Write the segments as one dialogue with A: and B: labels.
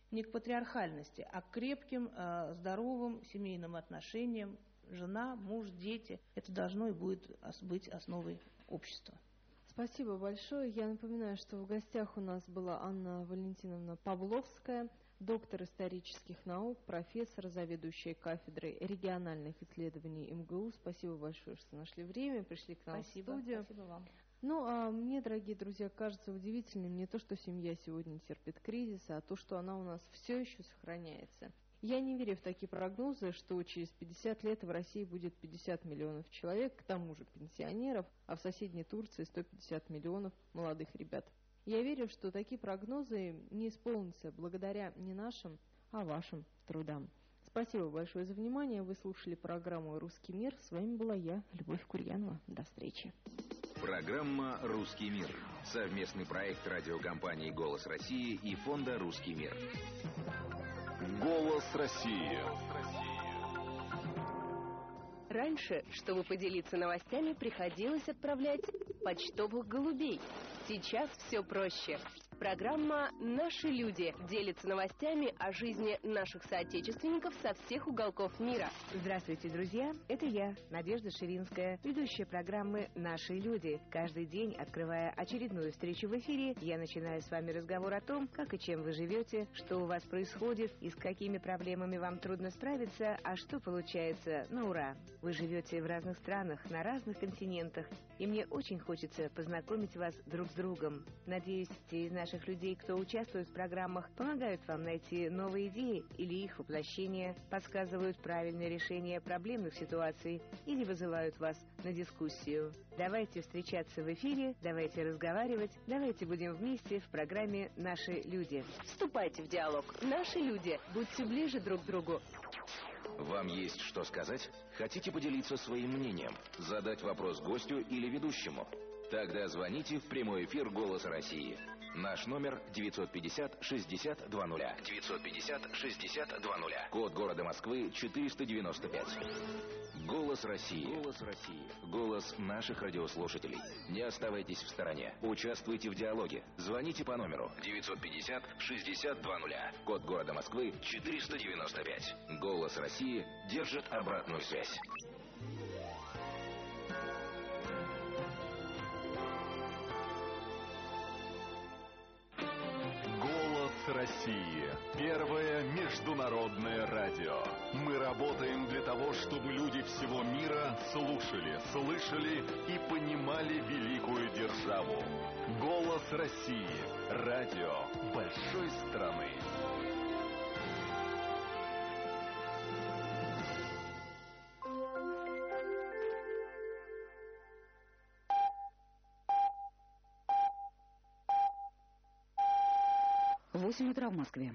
A: не к патриархальности, а к крепким, здоровым семейным отношениям. Жена, муж, дети. Это должно и будет быть основой общества.
B: Спасибо большое. Я напоминаю, что в гостях у нас была Анна Валентиновна Павловская, доктор исторических наук, профессор, заведующая кафедрой региональных исследований МГУ. Спасибо большое, что нашли время, пришли к нам в студию.
A: Спасибо вам.
B: Ну, а мне, дорогие друзья, кажется удивительным не то, что семья сегодня терпит кризис, а то, что она у нас все еще сохраняется. Я не верю в такие прогнозы, что через 50 лет в России будет 50 миллионов человек, к тому же пенсионеров, а в соседней Турции 150 миллионов молодых ребят. Я верю, что такие прогнозы не исполнятся благодаря не нашим, а вашим трудам. Спасибо большое за внимание. Вы слушали программу «Русский мир». С вами была я, Любовь Курьянова. До встречи.
C: Программа «Русский мир». Совместный проект радиокомпании «Голос России» и фонда «Русский мир».
D: «Голос России».
E: Раньше, чтобы поделиться новостями, приходилось отправлять почтовых голубей. Сейчас все проще. Программа «Наши люди» делится новостями о жизни наших соотечественников со всех уголков мира.
F: Здравствуйте, друзья! Это я, Надежда Ширинская, ведущая программы «Наши люди». Каждый день, открывая очередную встречу в эфире, я начинаю с вами разговор о том, как и чем вы живете, что у вас происходит и с какими проблемами вам трудно справиться, а что получается на ура. Вы живете в разных странах, на разных континентах, и мне очень хочется познакомить вас друг с другом. Надеюсь, те из наших людей, кто участвует в программах, помогают вам найти новые идеи или их воплощение, подсказывают правильное решение проблемных ситуаций или вызывают вас на дискуссию. Давайте встречаться в эфире, давайте разговаривать, давайте будем вместе в программе «Наши люди».
E: Вступайте в диалог. «Наши люди». Будьте ближе друг к другу.
C: Вам есть что сказать? Хотите поделиться своим мнением? Задать вопрос гостю или ведущему? Тогда звоните в прямой эфир «Голоса России». Наш номер 950-60-20. 950-60-20. Код города Москвы 495. «Голос России». «Голос России». Голос наших радиослушателей. Не оставайтесь в стороне. Участвуйте в диалоге. Звоните по номеру 950-60-20. Код города Москвы 495. «Голос России» держит обратную связь.
D: «Голос России». Первое международное радио. Мы работаем для того, чтобы люди всего мира слушали, слышали и понимали великую державу. «Голос России». Радио большой страны.
G: В 8 утра в Москве.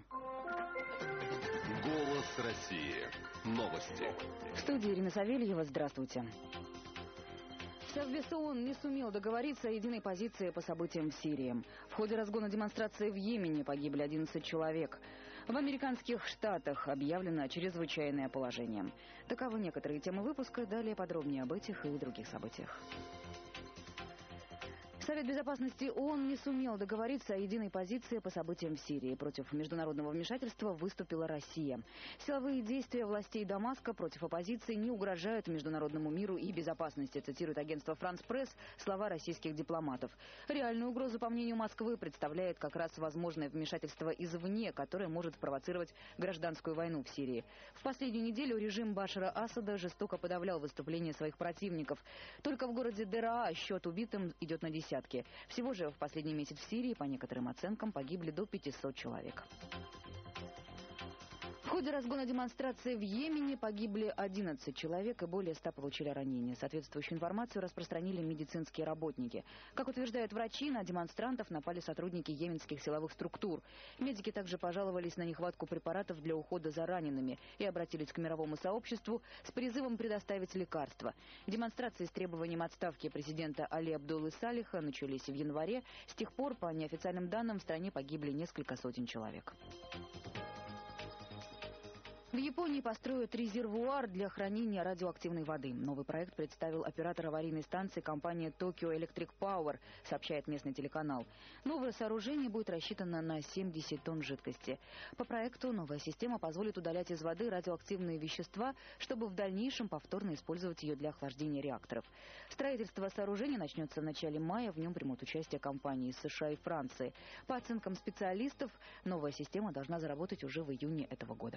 D: «Голос России». Новости.
G: В студии Ирина Савельева. Здравствуйте.
F: Совбез ООН не сумел договориться о единой позиции по событиям в Сирии. В ходе разгона демонстрации в Йемене погибли 11 человек. В американских штатах объявлено чрезвычайное положение. Таковы некоторые темы выпуска. Далее подробнее об этих и других событиях. Совет Безопасности ООН не сумел договориться о единой позиции по событиям в Сирии. Против международного вмешательства выступила Россия. Силовые действия властей Дамаска против оппозиции не угрожают международному миру и безопасности, цитирует агентство «Франс Пресс» слова российских дипломатов. Реальную угрозу, по мнению Москвы, представляет как раз возможное вмешательство извне, которое может спровоцировать гражданскую войну в Сирии. В последнюю неделю режим Башара Асада жестоко подавлял выступления своих противников. Только в городе Дераа счет убитым идет на десятки. Всего же в последний месяц в Сирии, по некоторым оценкам, погибли до 500 человек. В ходе разгона демонстрации в Йемене погибли 11 человек и более 100 получили ранения. Соответствующую информацию распространили медицинские работники. Как утверждают врачи, на демонстрантов напали сотрудники йеменских силовых структур. Медики также пожаловались на нехватку препаратов для ухода за ранеными и обратились к мировому сообществу с призывом предоставить лекарства. Демонстрации с требованием отставки президента Али Абдуллы Салиха начались в январе. С тех пор, по неофициальным данным, в стране погибли несколько сотен человек.
G: В Японии построят резервуар для хранения радиоактивной воды. Новый проект представил оператор аварийной станции компания Tokyo Electric Power, сообщает местный телеканал. Новое сооружение будет рассчитано на 70 тонн жидкости. По проекту новая система позволит удалять из воды радиоактивные вещества, чтобы в дальнейшем повторно использовать ее для охлаждения реакторов. Строительство сооружения начнется в начале мая. В нем примут участие компании из США и Франции. По оценкам специалистов, новая система должна заработать уже в июне этого года.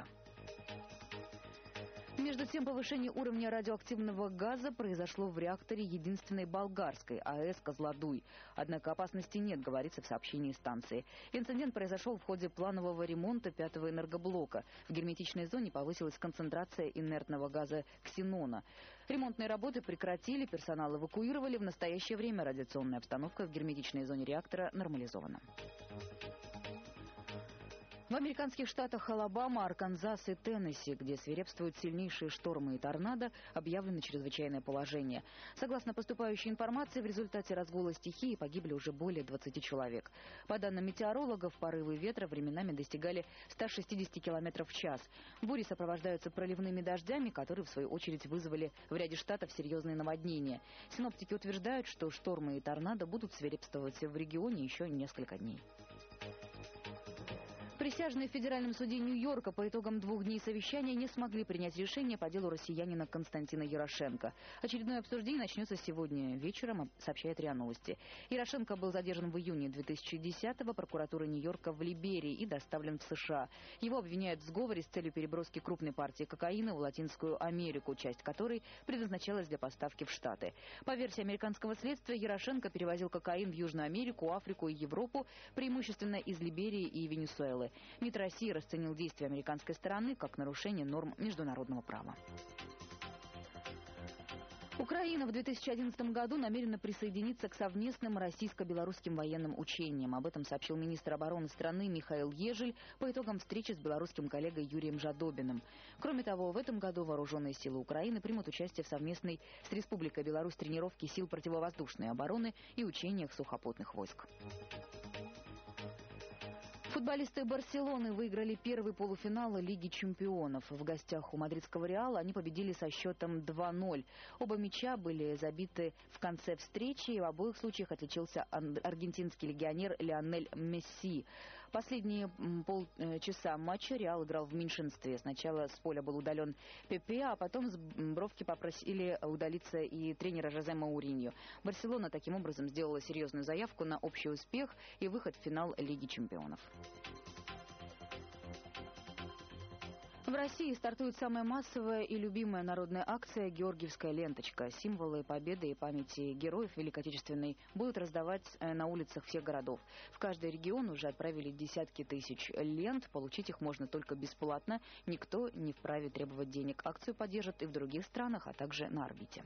G: Между тем, повышение уровня радиоактивного газа произошло в реакторе единственной болгарской АЭС «Козлодуй». Однако опасности нет, говорится в сообщении станции. Инцидент произошел в ходе планового ремонта 5-го энергоблока. В герметичной зоне повысилась концентрация инертного газа ксенона. Ремонтные работы прекратили, персонал эвакуировали. В настоящее время радиационная обстановка в герметичной зоне реактора нормализована. В американских штатах Алабама, Арканзас и Теннесси, где свирепствуют сильнейшие штормы и торнадо, объявлено чрезвычайное положение. Согласно поступающей информации, в результате разгула стихии погибли уже более 20 человек. По данным метеорологов, порывы ветра временами достигали 160 км в час. Бури сопровождаются проливными дождями, которые, в свою очередь, вызвали в ряде штатов серьезные наводнения. Синоптики утверждают, что штормы и торнадо будут свирепствовать в регионе еще несколько дней. Присяжные в Федеральном суде Нью-Йорка по итогам 2 дней совещания не смогли принять решение по делу россиянина Константина Ярошенко. Очередное обсуждение начнется сегодня вечером, сообщает РИА Новости. Ярошенко был задержан в июне 2010-го прокуратурой Нью-Йорка в Либерии и доставлен в США. Его обвиняют в сговоре с целью переброски крупной партии кокаина в Латинскую Америку, часть которой предназначалась для поставки в Штаты. По версии американского следствия, Ярошенко перевозил кокаин в Южную Америку, Африку и Европу, преимущественно из Либерии и Венесуэлы. МИД России расценил действия американской стороны как нарушение норм международного права. Украина в 2011 году намерена присоединиться к совместным российско-белорусским военным учениям. Об этом сообщил министр обороны страны Михаил Ежель по итогам встречи с белорусским коллегой Юрием Жадобиным. Кроме того, в этом году вооруженные силы Украины примут участие в совместной с Республикой Беларусь тренировке сил противовоздушной обороны и учениях сухопутных войск. Футболисты Барселоны выиграли первый полуфинал Лиги чемпионов. В гостях у мадридского Реала они победили со счетом 2-0. Оба мяча были забиты в конце встречи, и в обоих случаях отличился аргентинский легионер Лионель Месси. Последние полчаса матча Реал играл в меньшинстве. Сначала с поля был удален Пепе, а потом с бровки попросили удалиться и тренера Жозе Мауриньо. Барселона таким образом сделала серьезную заявку на общий успех и выход в финал Лиги чемпионов. В России стартует самая массовая и любимая народная акция «Георгиевская ленточка». Символы победы и памяти героев Великой Отечественной будут раздавать на улицах всех городов. В каждый регион уже отправили десятки тысяч лент. Получить их можно только бесплатно. Никто не вправе требовать денег. Акцию поддержат и в других странах, а также на орбите.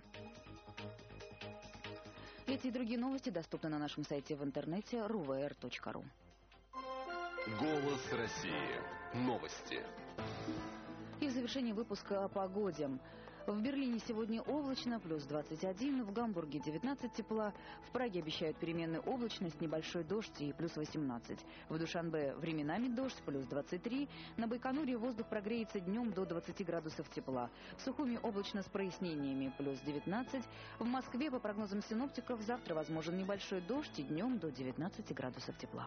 G: Эти и другие новости доступны на нашем сайте в интернете ruver.ru.
D: Голос России. Новости.
G: И в завершении выпуска о погоде. В Берлине сегодня облачно, плюс 21, в Гамбурге 19 тепла, в Праге обещают переменную облачность, небольшой дождь и плюс 18. В Душанбе временами дождь, плюс 23, на Байконуре воздух прогреется днем до 20 градусов тепла, в Сухуми облачно с прояснениями, плюс 19, в Москве, по прогнозам синоптиков, завтра возможен небольшой дождь и днем до 19 градусов тепла.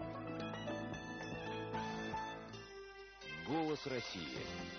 C: Голос России.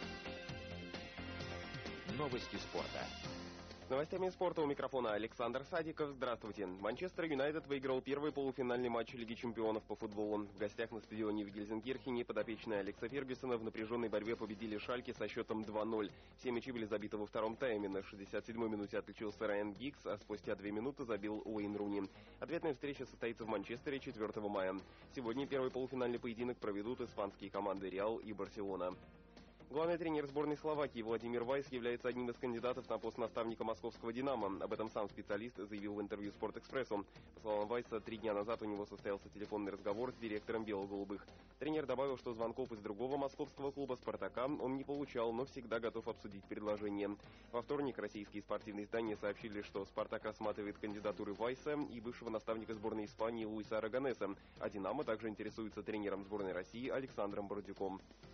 C: Новости спорта.
H: С новостями спорта у микрофона Александр Садиков. Здравствуйте. Манчестер Юнайтед выиграл первый полуфинальный матч Лиги чемпионов по футболу. В гостях на стадионе в Гельзенкирхене подопечные Алекса Фергюсона в напряженной борьбе победили Шальке со счетом 2-0. Все мячи были забиты во втором тайме. На 67-й минуте отличился Райан Гиггс, а спустя 2 минуты забил Уэйн Руни. Ответная встреча состоится в Манчестере 4 мая. Сегодня первый полуфинальный поединок проведут испанские команды Реал и Барселона. Главный тренер сборной Словакии Владимир Вайс является одним из кандидатов на пост наставника московского «Динамо». Об этом сам специалист заявил в интервью «Спортэкспрессу». По словам Вайса, 3 дня назад у него состоялся телефонный разговор с директором «Бело-голубых». Тренер добавил, что звонков из другого московского клуба «Спартака» он не получал, но всегда готов обсудить предложение. Во вторник российские спортивные издания сообщили, что «Спартак» рассматривает кандидатуры Вайса и бывшего наставника сборной Испании Луиса Араганеса, а «Динамо» также интересуется тренером сборной России Александром Бородюком.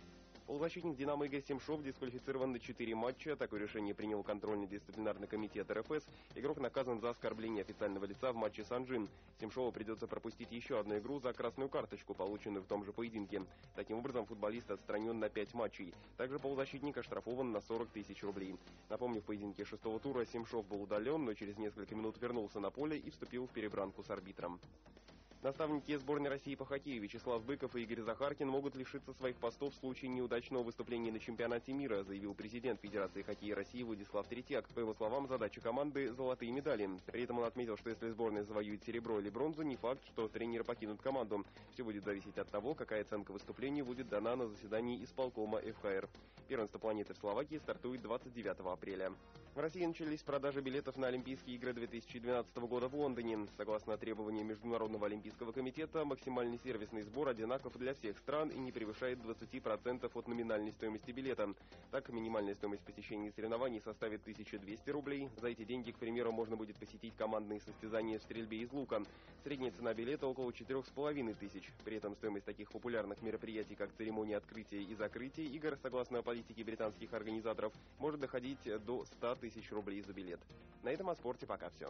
H: Полузащитник «Динамо» Игорь Семшов дисквалифицирован на 4 матча. Такое решение принял контрольный дисциплинарный комитет РФС. Игрок наказан за оскорбление официального лица в матче «Санжин». Семшову придется пропустить еще одну игру за красную карточку, полученную в том же поединке. Таким образом, футболист отстранен на 5 матчей. Также полузащитник оштрафован на 40 тысяч рублей. Напомню, в поединке 6-го тура Семшов был удален, но через несколько минут вернулся на поле и вступил в перебранку с арбитром. Наставники сборной России по хоккею Вячеслав Быков и Игорь Захаркин могут лишиться своих постов в случае неудачного выступления на чемпионате мира, заявил президент Федерации хоккея России Владислав Третьяк. По его словам, задача команды – золотые медали. При этом он отметил, что если сборная завоюет серебро или бронзу, не факт, что тренеры покинут команду. Все будет зависеть от того, какая оценка выступлению будет дана на заседании исполкома ФХР. Первенство планеты в Словакии стартует 29 апреля. В России начались продажи билетов на Олимпийские игры 2012 года в Лондоне. Согласно требованиям Международного олимпийского комитета, максимальный сервисный сбор одинаков для всех стран и не превышает 20% от номинальной стоимости билета. Так, минимальная стоимость посещения соревнований составит 1200 рублей. За эти деньги, к примеру, можно будет посетить командные состязания в стрельбе из лука. Средняя цена билета около 4500. При этом стоимость таких популярных мероприятий, как церемония открытия и закрытия игр, согласно политике британских организаторов, может доходить до 100 тысяч рублей за билет. На этом о спорте пока все.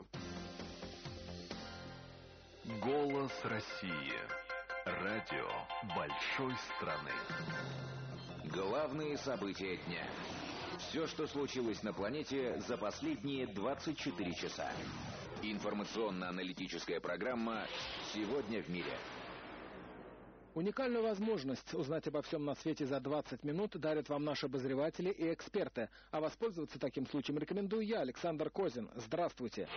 D: Голос России. Радио большой страны.
C: Главные события дня. Все, что случилось на планете за последние 24 часа. Информационно-аналитическая программа «Сегодня в мире».
I: Уникальную возможность узнать обо всем на свете за 20 минут дарят вам наши обозреватели и эксперты. А воспользоваться таким случаем рекомендую я, Александр Козин. Здравствуйте.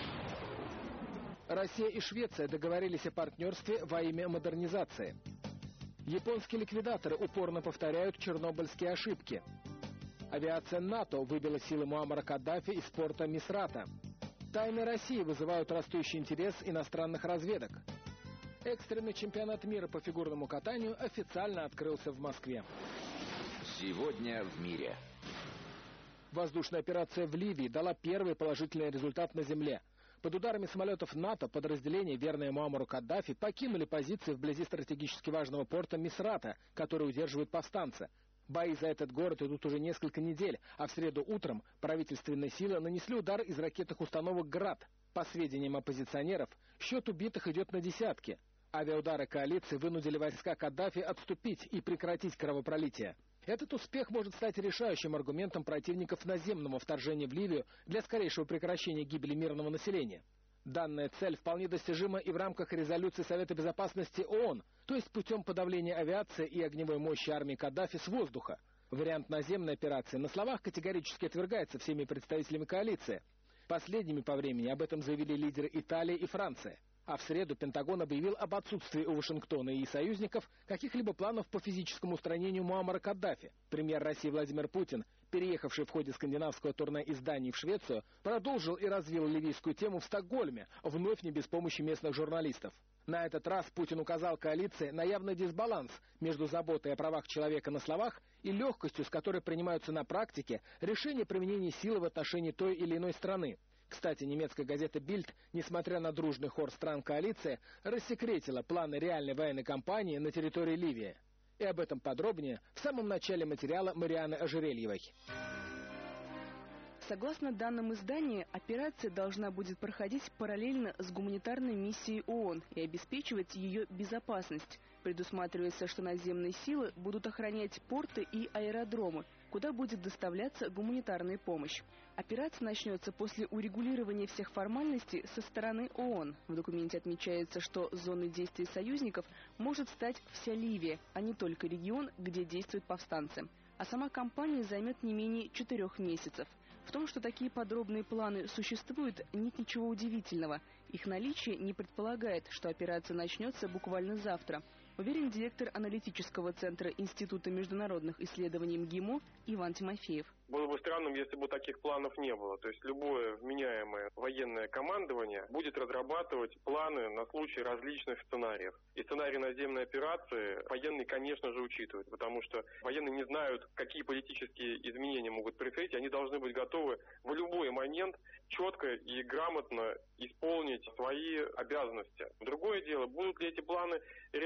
I: Россия и Швеция договорились о партнерстве во имя модернизации. Японские ликвидаторы упорно повторяют чернобыльские ошибки. Авиация НАТО выбила силы Муаммара Каддафи из порта Мисрата. Тайны России вызывают растущий интерес иностранных разведок. Экстренный чемпионат мира по фигурному катанию официально открылся в Москве.
C: Сегодня в мире.
I: Воздушная операция в Ливии дала первый положительный результат на земле. Под ударами самолетов НАТО подразделения, верные Муаммару Каддафи, покинули позиции вблизи стратегически важного порта Мисрата, который удерживают повстанцы. Бои за этот город идут уже несколько недель, а в среду утром правительственные силы нанесли удар из ракетных установок «Град». По сведениям оппозиционеров, счет убитых идет на десятки. Авиаудары коалиции вынудили войска Каддафи отступить и прекратить кровопролитие. Этот успех может стать решающим аргументом противников наземного вторжения в Ливию для скорейшего прекращения гибели мирного населения. Данная цель вполне достижима и в рамках резолюции Совета Безопасности ООН, то есть путем подавления авиации и огневой мощи армии Каддафи с воздуха. Вариант наземной операции на словах категорически отвергается всеми представителями коалиции. Последними по времени об этом заявили лидеры Италии и Франции. А в среду Пентагон объявил об отсутствии у Вашингтона и союзников каких-либо планов по физическому устранению Муаммара Каддафи. Премьер России Владимир Путин, переехавший в ходе скандинавского турне изданий в Швецию, продолжил и развил ливийскую тему в Стокгольме, вновь не без помощи местных журналистов. На этот раз Путин указал коалиции на явный дисбаланс между заботой о правах человека на словах и легкостью, с которой принимаются на практике решения применения силы в отношении той или иной страны. Кстати, немецкая газета «Бильд», несмотря на дружный хор стран коалиции, рассекретила планы реальной военной кампании на территории Ливии. И об этом подробнее в самом начале материала Марианы Ожерельевой.
J: Согласно данным издания, операция должна будет проходить параллельно с гуманитарной миссией ООН и обеспечивать ее безопасность. Предусматривается, что наземные силы будут охранять порты и аэродромы, куда будет доставляться гуманитарная помощь. Операция начнется после урегулирования всех формальностей со стороны ООН. В документе отмечается, что зоной действия союзников может стать вся Ливия, а не только регион, где действуют повстанцы. А сама кампания займет не менее 4 месяцев. В том, что такие подробные планы существуют, нет ничего удивительного. Их наличие не предполагает, что операция начнется буквально завтра, уверен директор аналитического центра Института международных исследований МГИМО Иван Тимофеев.
K: Было бы странным, если бы таких планов не было. То есть любое вменяемое военное командование будет разрабатывать планы на случай различных сценариев. И сценарий наземной операции военные, конечно же, учитывают, потому что военные не знают, какие политические изменения могут происходить. Они должны быть готовы в любой момент четко и грамотно исполнить свои обязанности. Другое дело, будут ли эти планы реализованы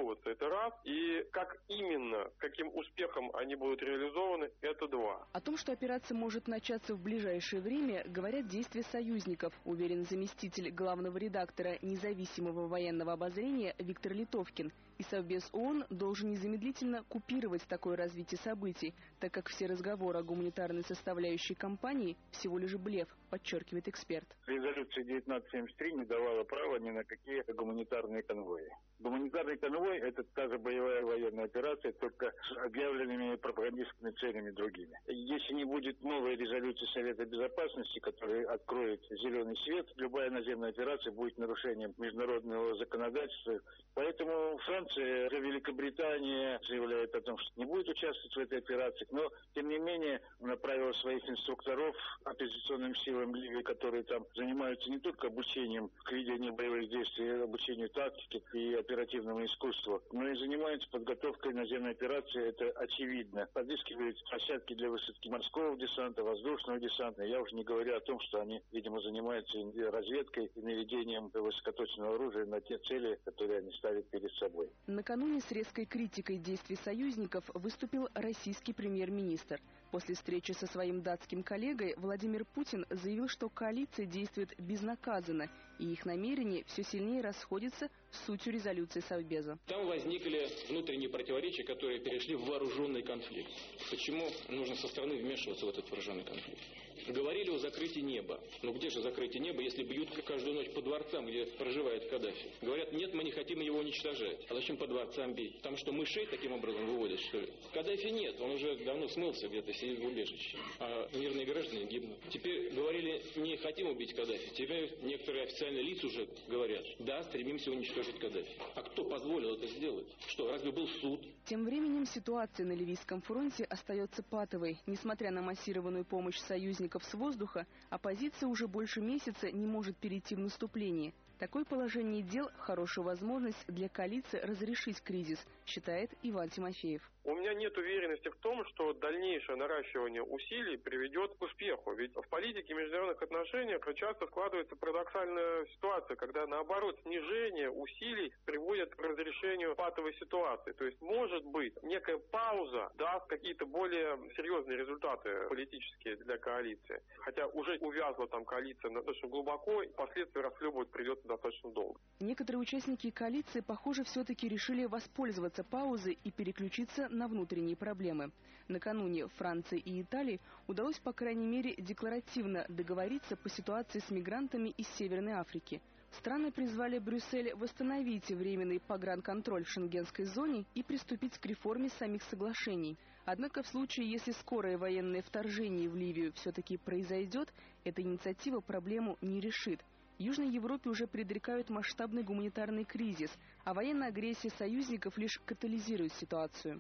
K: реализовываться, это раз. И как именно, каким успехом они будут реализованы, это два.
J: О том, что операция может начаться в ближайшее время, говорят действия союзников, уверен заместитель главного редактора независимого военного обозрения Виктор Литовкин. И Совбез ООН должен незамедлительно купировать такое развитие событий, так как все разговоры о гуманитарной составляющей кампании всего лишь блеф, подчеркивает эксперт.
L: Резолюция 1973 не давала права ни на какие гуманитарные конвои. Гуманитарный конвой – это та же боевая военная операция, только с объявленными пропагандистскими целями другими. Если не будет новой резолюции Совета Безопасности, которая откроет зеленый свет, любая наземная операция будет нарушением международного законодательства. Поэтому Франция, Великобритания заявляет о том, что не будет участвовать в этой операции, но, тем не менее, направила своих инструкторов оппозиционным силам Ливии, которые там занимаются не только обучением к ведению боевых действий, обучению тактике и оперативному искусству, но и занимаются подготовкой наземной операции, это очевидно. Подыскивают площадки для высадки морского десанта, воздушного десанта. Я уже не говорю о том, что они, видимо, занимаются разведкой и наведением высокоточного оружия на те цели, которые они ставят перед собой.
J: Накануне с резкой критикой действий союзников выступил российский премьер-министр. После встречи со своим датским коллегой Владимир Путин заявил, что коалиция действует безнаказанно, и их намерения все сильнее расходятся с сутью резолюции Совбеза.
M: Там возникли внутренние противоречия, которые перешли в вооруженный конфликт. Почему нужно со стороны вмешиваться в этот вооруженный конфликт? Говорили о закрытии неба. Но где же закрытие неба, если бьют каждую ночь по дворцам, где проживает Каддафи? Говорят, нет, мы не хотим его уничтожать. А зачем по дворцам бить? Там что, мышей таким образом выводят, что ли? Каддафи нет, он уже давно смылся где-то, сидит в убежище. А мирные граждане гибнут. Теперь говорили, не хотим убить Каддафи. Теперь некоторые официальные лица уже говорят, да, стремимся уничтожить Каддафи. А кто позволил это сделать? Что, разве был суд?
J: Тем временем ситуация на Ливийском фронте остается патовой. Несмотря на массированную помощь союзников с воздуха, оппозиция уже больше месяца не может перейти в наступление. Такое положение дел – хорошая возможность для коалиции разрешить кризис, считает Иван Тимофеев.
K: У меня нет уверенности в том, что дальнейшее наращивание усилий приведет к успеху. Ведь в политике международных отношениях часто складывается парадоксальная ситуация, когда, наоборот, снижение усилий приводит к разрешению патовой ситуации. То есть, может быть, некая пауза даст какие-то более серьезные результаты политические для коалиции. Хотя уже увязла там коалиция достаточно глубоко, и последствия расхлебывать придется достаточно долго.
J: Некоторые участники коалиции, похоже, все-таки решили воспользоваться паузой и переключиться на внутренние проблемы. Накануне Франции и Италии удалось, по крайней мере, декларативно договориться по ситуации с мигрантами из Северной Африки. Страны призвали Брюссель восстановить временный погранконтроль в шенгенской зоне и приступить к реформе самих соглашений. Однако в случае, если скорое военное вторжение в Ливию все-таки произойдет, эта инициатива проблему не решит. В Южной Европе уже предрекают масштабный гуманитарный кризис, а военная агрессия союзников лишь катализирует ситуацию.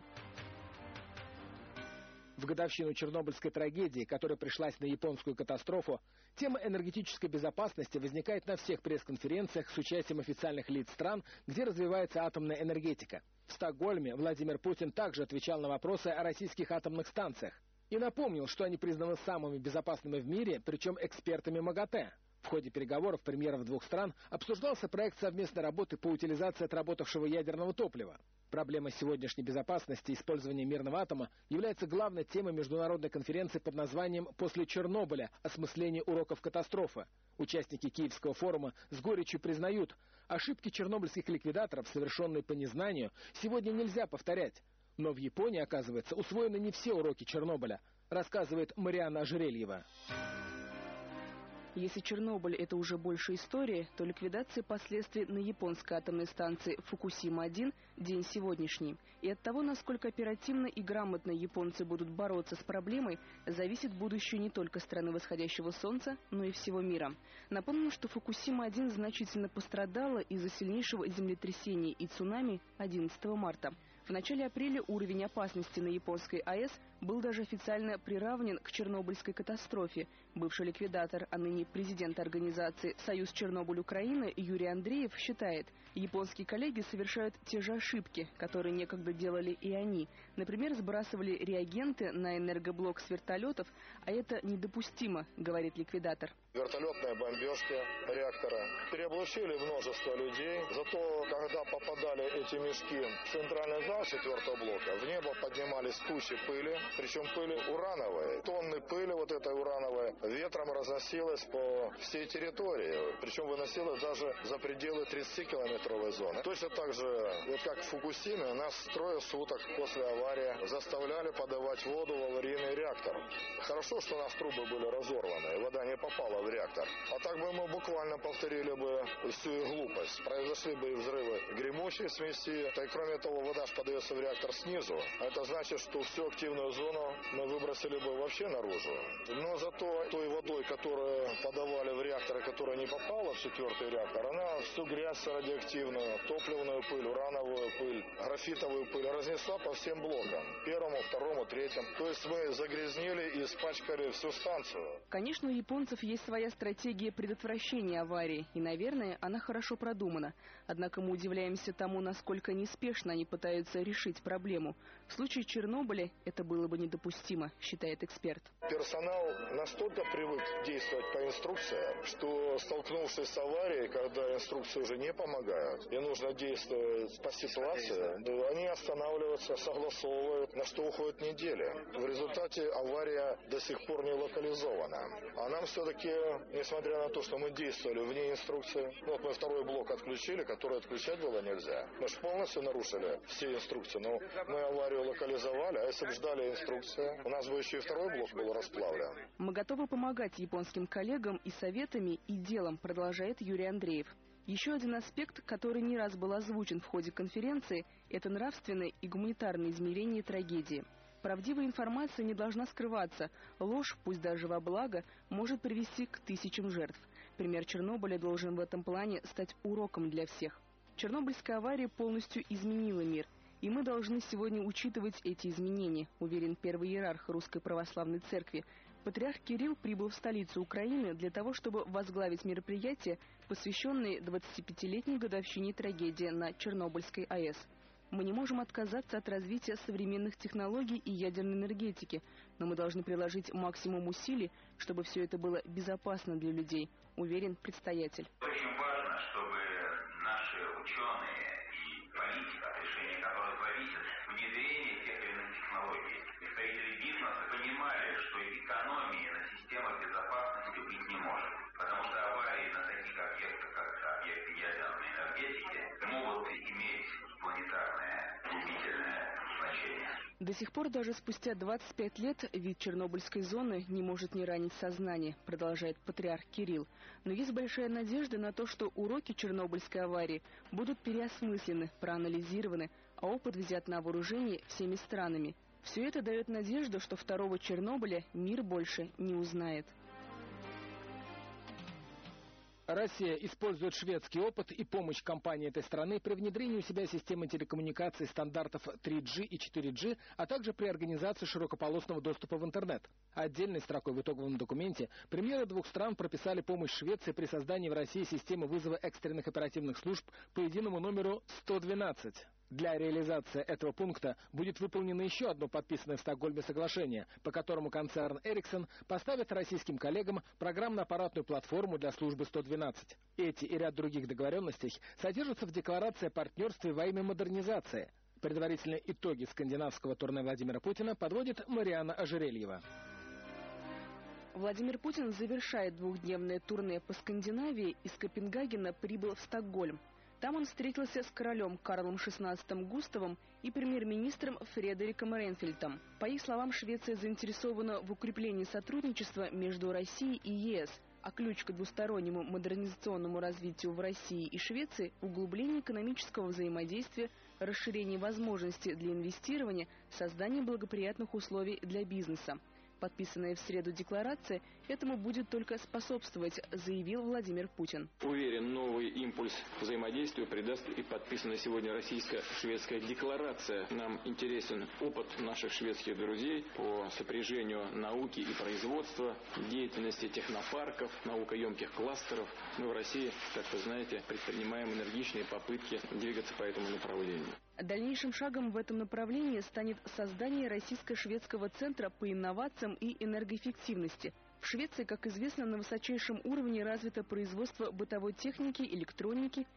I: В годовщину Чернобыльской трагедии, которая пришлась на японскую катастрофу, тема энергетической безопасности возникает на всех пресс-конференциях с участием официальных лиц стран, где развивается атомная энергетика. В Стокгольме Владимир Путин также отвечал на вопросы о российских атомных станциях и напомнил, что они признаны самыми безопасными в мире, причем экспертами МАГАТЭ. В ходе переговоров премьеров двух стран обсуждался проект совместной работы по утилизации отработавшего ядерного топлива. Проблема сегодняшней безопасности использования мирного атома является главной темой международной конференции под названием «После Чернобыля. Осмысление уроков катастрофы». Участники Киевского форума с горечью признают, ошибки чернобыльских ликвидаторов, совершенные по незнанию, сегодня нельзя повторять. Но в Японии, оказывается, усвоены не все уроки Чернобыля, рассказывает Марианна Ожерельева.
J: Если Чернобыль – это уже больше история, то ликвидация последствий на японской атомной станции Фукусима-1 – день сегодняшний. И от того, насколько оперативно и грамотно японцы будут бороться с проблемой, зависит будущее не только страны восходящего солнца, но и всего мира. Напомним, что Фукусима-1 значительно пострадала из-за сильнейшего землетрясения и цунами 11 марта. В начале апреля уровень опасности на японской АЭС был даже официально приравнен к Чернобыльской катастрофе. Бывший ликвидатор, а ныне президент организации «Союз Чернобыль Украины» Юрий Андреев считает, японские коллеги совершают те же ошибки, которые некогда делали и они. Например, сбрасывали реагенты на энергоблок с вертолетов, а это недопустимо, говорит ликвидатор.
N: Вертолетные бомбежки реактора переоблачили множество людей. Зато, когда попадали эти мешки в центральный зал 4-го блока, в небо поднимались тучи пыли, причем пыли урановой. Тонны пыли вот этой урановой ветром разносилась по всей территории. Причем выносилась даже за пределы 30-километровой зоны. Точно так же, вот как в Фукусиме, нас трое суток после аварии заставляли подавать воду в аварийный реактор. Хорошо, что у нас трубы были разорваны, вода не попала в реактор. А так бы мы буквально повторили бы всю их глупость. Произошли бы и взрывы гремучей смеси. Да и кроме того, вода ж подается в реактор снизу. Это значит, что всю активную зону мы выбросили бы вообще наружу. Но зато той водой, которую подавали в реактор, которая не попала в 4-й реактор, она всю грязь радиоактивную, топливную пыль, урановую пыль, графитовую пыль разнесла по всем блокам. 1-му, 2-му, 3-му. То есть мы загрязнили и испачкали всю станцию.
J: Конечно, у японцев есть своя стратегия предотвращения аварий, и, наверное, она хорошо продумана. Однако мы удивляемся тому, насколько неспешно они пытаются решить проблему. В случае Чернобыля это было бы недопустимо, считает эксперт.
N: Персонал настолько привык действовать по инструкциям, что, столкнувшись с аварией, когда инструкции уже не помогают, и нужно действовать по ситуации, они останавливаются, согласовывают, на что уходят недели. В результате авария до сих пор не локализована. А нам все-таки, несмотря на то, что мы действовали вне инструкции, вот мы 2-й блок отключили, который отключать было нельзя. Мы же полностью нарушили все инструкции, но мы аварию локализовали, а если бы ждали инструкции, у нас бы еще и 2-й блок был расплавлен.
J: Мы готовы помогать японским коллегам и советами, и делом, продолжает Юрий Андреев. Еще один аспект, который не раз был озвучен в ходе конференции, это нравственное и гуманитарное измерение трагедии. Правдивая информация не должна скрываться. Ложь, пусть даже во благо, может привести к 1000 жертв. Пример Чернобыля должен в этом плане стать уроком для всех. Чернобыльская авария полностью изменила мир. И мы должны сегодня учитывать эти изменения, уверен первый иерарх Русской Православной Церкви. Патриарх Кирилл прибыл в столицу Украины для того, чтобы возглавить мероприятие, посвященное 25-летней годовщине трагедии на Чернобыльской АЭС. Мы не можем отказаться от развития современных технологий и ядерной энергетики, но мы должны приложить максимум усилий, чтобы все это было безопасно для людей, уверен предстоятель.
O: Очень важно, чтобы наши ученые и политики, от решения которых зависит внедрение тех или иных технологий, представители бизнеса понимали, что экономии на системах безопасности быть не может. Потому что аварии на таких объектах, как объекты ядерной энергетики, могут иметь планетарное губительное значение.
J: До сих пор, даже спустя 25 лет, вид Чернобыльской зоны не может не ранить сознание, продолжает патриарх Кирилл. Но есть большая надежда на то, что уроки Чернобыльской аварии будут переосмыслены, проанализированы, а опыт взят на вооружение всеми странами. Все это дает надежду, что 2-го Чернобыля мир больше не узнает.
I: Россия использует шведский опыт и помощь компании этой страны при внедрении у себя системы телекоммуникаций стандартов 3G и 4G, а также при организации широкополосного доступа в интернет. Отдельной строкой в итоговом документе премьеры 2 стран прописали помощь Швеции при создании в России системы вызова экстренных оперативных служб по единому номеру 112. Для реализации этого пункта будет выполнено еще одно подписанное в Стокгольме соглашение, по которому концерн Ericsson поставит российским коллегам программно-аппаратную платформу для службы 112. Эти и ряд других договоренностей содержатся в декларации о партнерстве во имя модернизации. Предварительные итоги скандинавского турне Владимира Путина подводит Марианна Ожерельева.
J: Владимир Путин завершает 2-дневное турне по Скандинавии, из Копенгагена прибыл в Стокгольм. Там он встретился с королем Карлом XVI Густавом и премьер-министром Фредериком Рейнфельдтом. По их словам, Швеция заинтересована в укреплении сотрудничества между Россией и ЕС, а ключ к двустороннему модернизационному развитию в России и Швеции – углубление экономического взаимодействия, расширение возможностей для инвестирования, создание благоприятных условий для бизнеса. Подписанная в среду декларация этому будет только способствовать, заявил Владимир Путин.
M: Уверен, новый импульс взаимодействию придаст и подписанная сегодня российско-шведская декларация. Нам интересен опыт наших шведских друзей по сопряжению науки и производства, деятельности технопарков, наукоемких кластеров. Мы в России, как вы знаете, предпринимаем энергичные попытки двигаться по этому направлению.
J: Дальнейшим шагом в этом направлении станет создание российско-шведского центра по инновациям и энергоэффективности. В Швеции, как известно, на высочайшем уровне развито производство бытовой техники, электроники,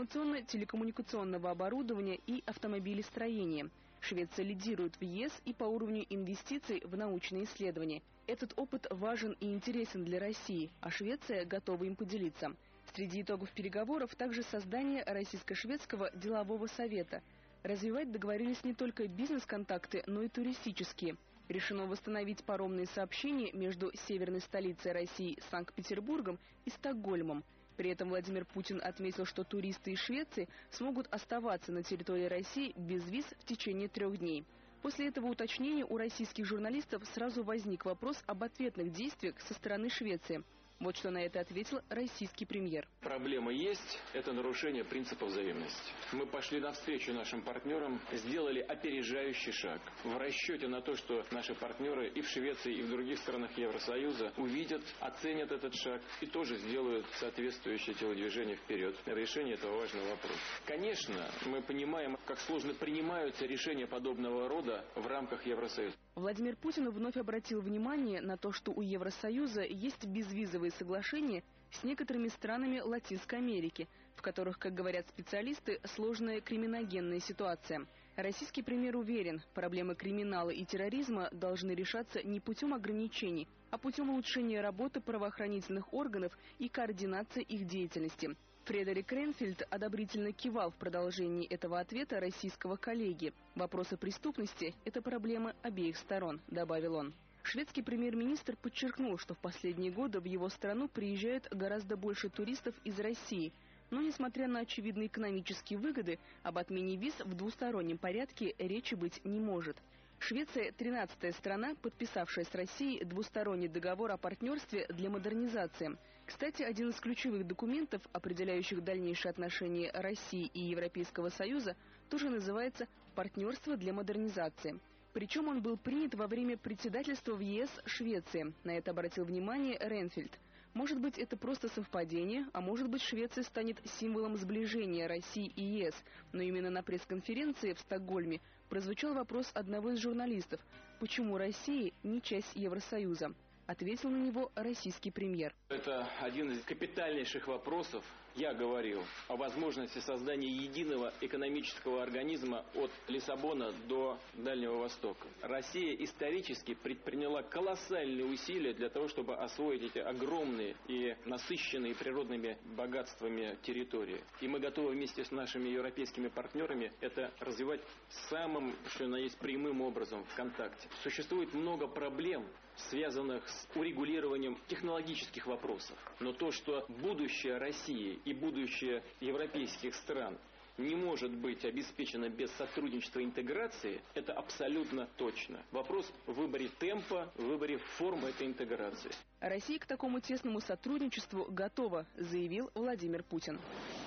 J: информационно-телекоммуникационного оборудования и автомобилестроения. Швеция лидирует в ЕС и по уровню инвестиций в научные исследования. Этот опыт важен и интересен для России, а Швеция готова им поделиться. Среди итогов переговоров также создание российско-шведского делового совета. Развивать договорились не только бизнес-контакты, но и туристические. Решено восстановить паромные сообщения между северной столицей России Санкт-Петербургом и Стокгольмом. При этом Владимир Путин отметил, что туристы из Швеции смогут оставаться на территории России без виз в течение 3 дней. После этого уточнения у российских журналистов сразу возник вопрос об ответных действиях со стороны Швеции. Вот что на это ответил российский премьер.
M: Проблема есть, это нарушение принципа взаимности. Мы пошли навстречу нашим партнерам, сделали опережающий шаг в расчете на то, что наши партнеры и в Швеции, и в других странах Евросоюза увидят, оценят этот шаг и тоже сделают соответствующее телодвижение вперед. Решение этого важного вопроса. Конечно, мы понимаем, как сложно принимаются решения подобного рода в рамках Евросоюза.
J: Владимир Путин вновь обратил внимание на то, что у Евросоюза есть безвизовые соглашения с некоторыми странами Латинской Америки, в которых, как говорят специалисты, сложная криминогенная ситуация. Российский премьер уверен, проблемы криминала и терроризма должны решаться не путем ограничений, а путем улучшения работы правоохранительных органов и координации их деятельности. Фредерик Рейнфельд одобрительно кивал в продолжении этого ответа российского коллеги. Вопросы преступности – это проблемы обеих сторон, добавил он. Шведский премьер-министр подчеркнул, что в последние годы в его страну приезжают гораздо больше туристов из России. Но, несмотря на очевидные экономические выгоды, об отмене виз в двустороннем порядке речи быть не может. Швеция – 13-я страна, подписавшая с Россией двусторонний договор о партнерстве для модернизации. Кстати, один из ключевых документов, определяющих дальнейшие отношения России и Европейского Союза, тоже называется «Партнерство для модернизации». Причем он был принят во время председательства в ЕС Швеции. На это обратил внимание Рейнфельд. Может быть, это просто совпадение, а может быть, Швеция станет символом сближения России и ЕС. Но именно на пресс-конференции в Стокгольме прозвучал вопрос одного из журналистов: почему Россия не часть Евросоюза? Ответил на него российский премьер.
M: Это один из капитальнейших вопросов. Я говорил о возможности создания единого экономического организма от Лиссабона до Дальнего Востока. Россия исторически предприняла колоссальные усилия для того, чтобы освоить эти огромные и насыщенные природными богатствами территории. И мы готовы вместе с нашими европейскими партнерами это развивать самым, что на есть, прямым образом в контакте. Существует много проблем, связанных с урегулированием технологических вопросов. Но то, что будущее России и будущее европейских стран не может быть обеспечено без сотрудничества и интеграции, это абсолютно точно. Вопрос в выборе темпа, в выборе формы этой интеграции.
J: Россия к такому тесному сотрудничеству готова, заявил Владимир Путин.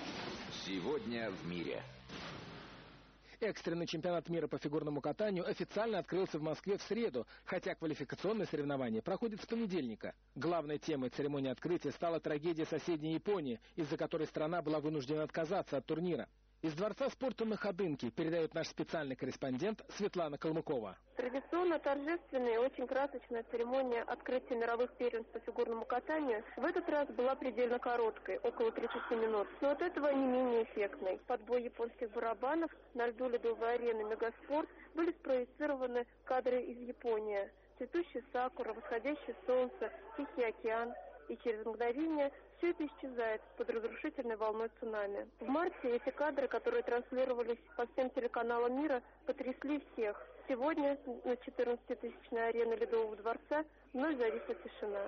C: Сегодня в мире.
I: Экстренный чемпионат мира по фигурному катанию официально открылся в Москве в среду, хотя квалификационные соревнования проходят с понедельника. Главной темой церемонии открытия стала трагедия соседней Японии, из-за которой страна была вынуждена отказаться от турнира. Из Дворца спорта на Ходынке передает наш специальный корреспондент Светлана Калмыкова.
P: Традиционно торжественная и очень красочная церемония открытия мировых первенств по фигурному катанию в этот раз была предельно короткой, около 30 минут, но от этого не менее эффектной. Под бой японских барабанов на льду ледовой арены «Мегаспорт» были спроецированы кадры из Японии. Цветущая сакура, восходящее солнце, Тихий океан. И через мгновение все это исчезает под разрушительной волной цунами. В марте эти кадры, которые транслировались по всем телеканалам мира, потрясли всех. Сегодня на 14-тысячной арене Ледового дворца вновь зависла тишина.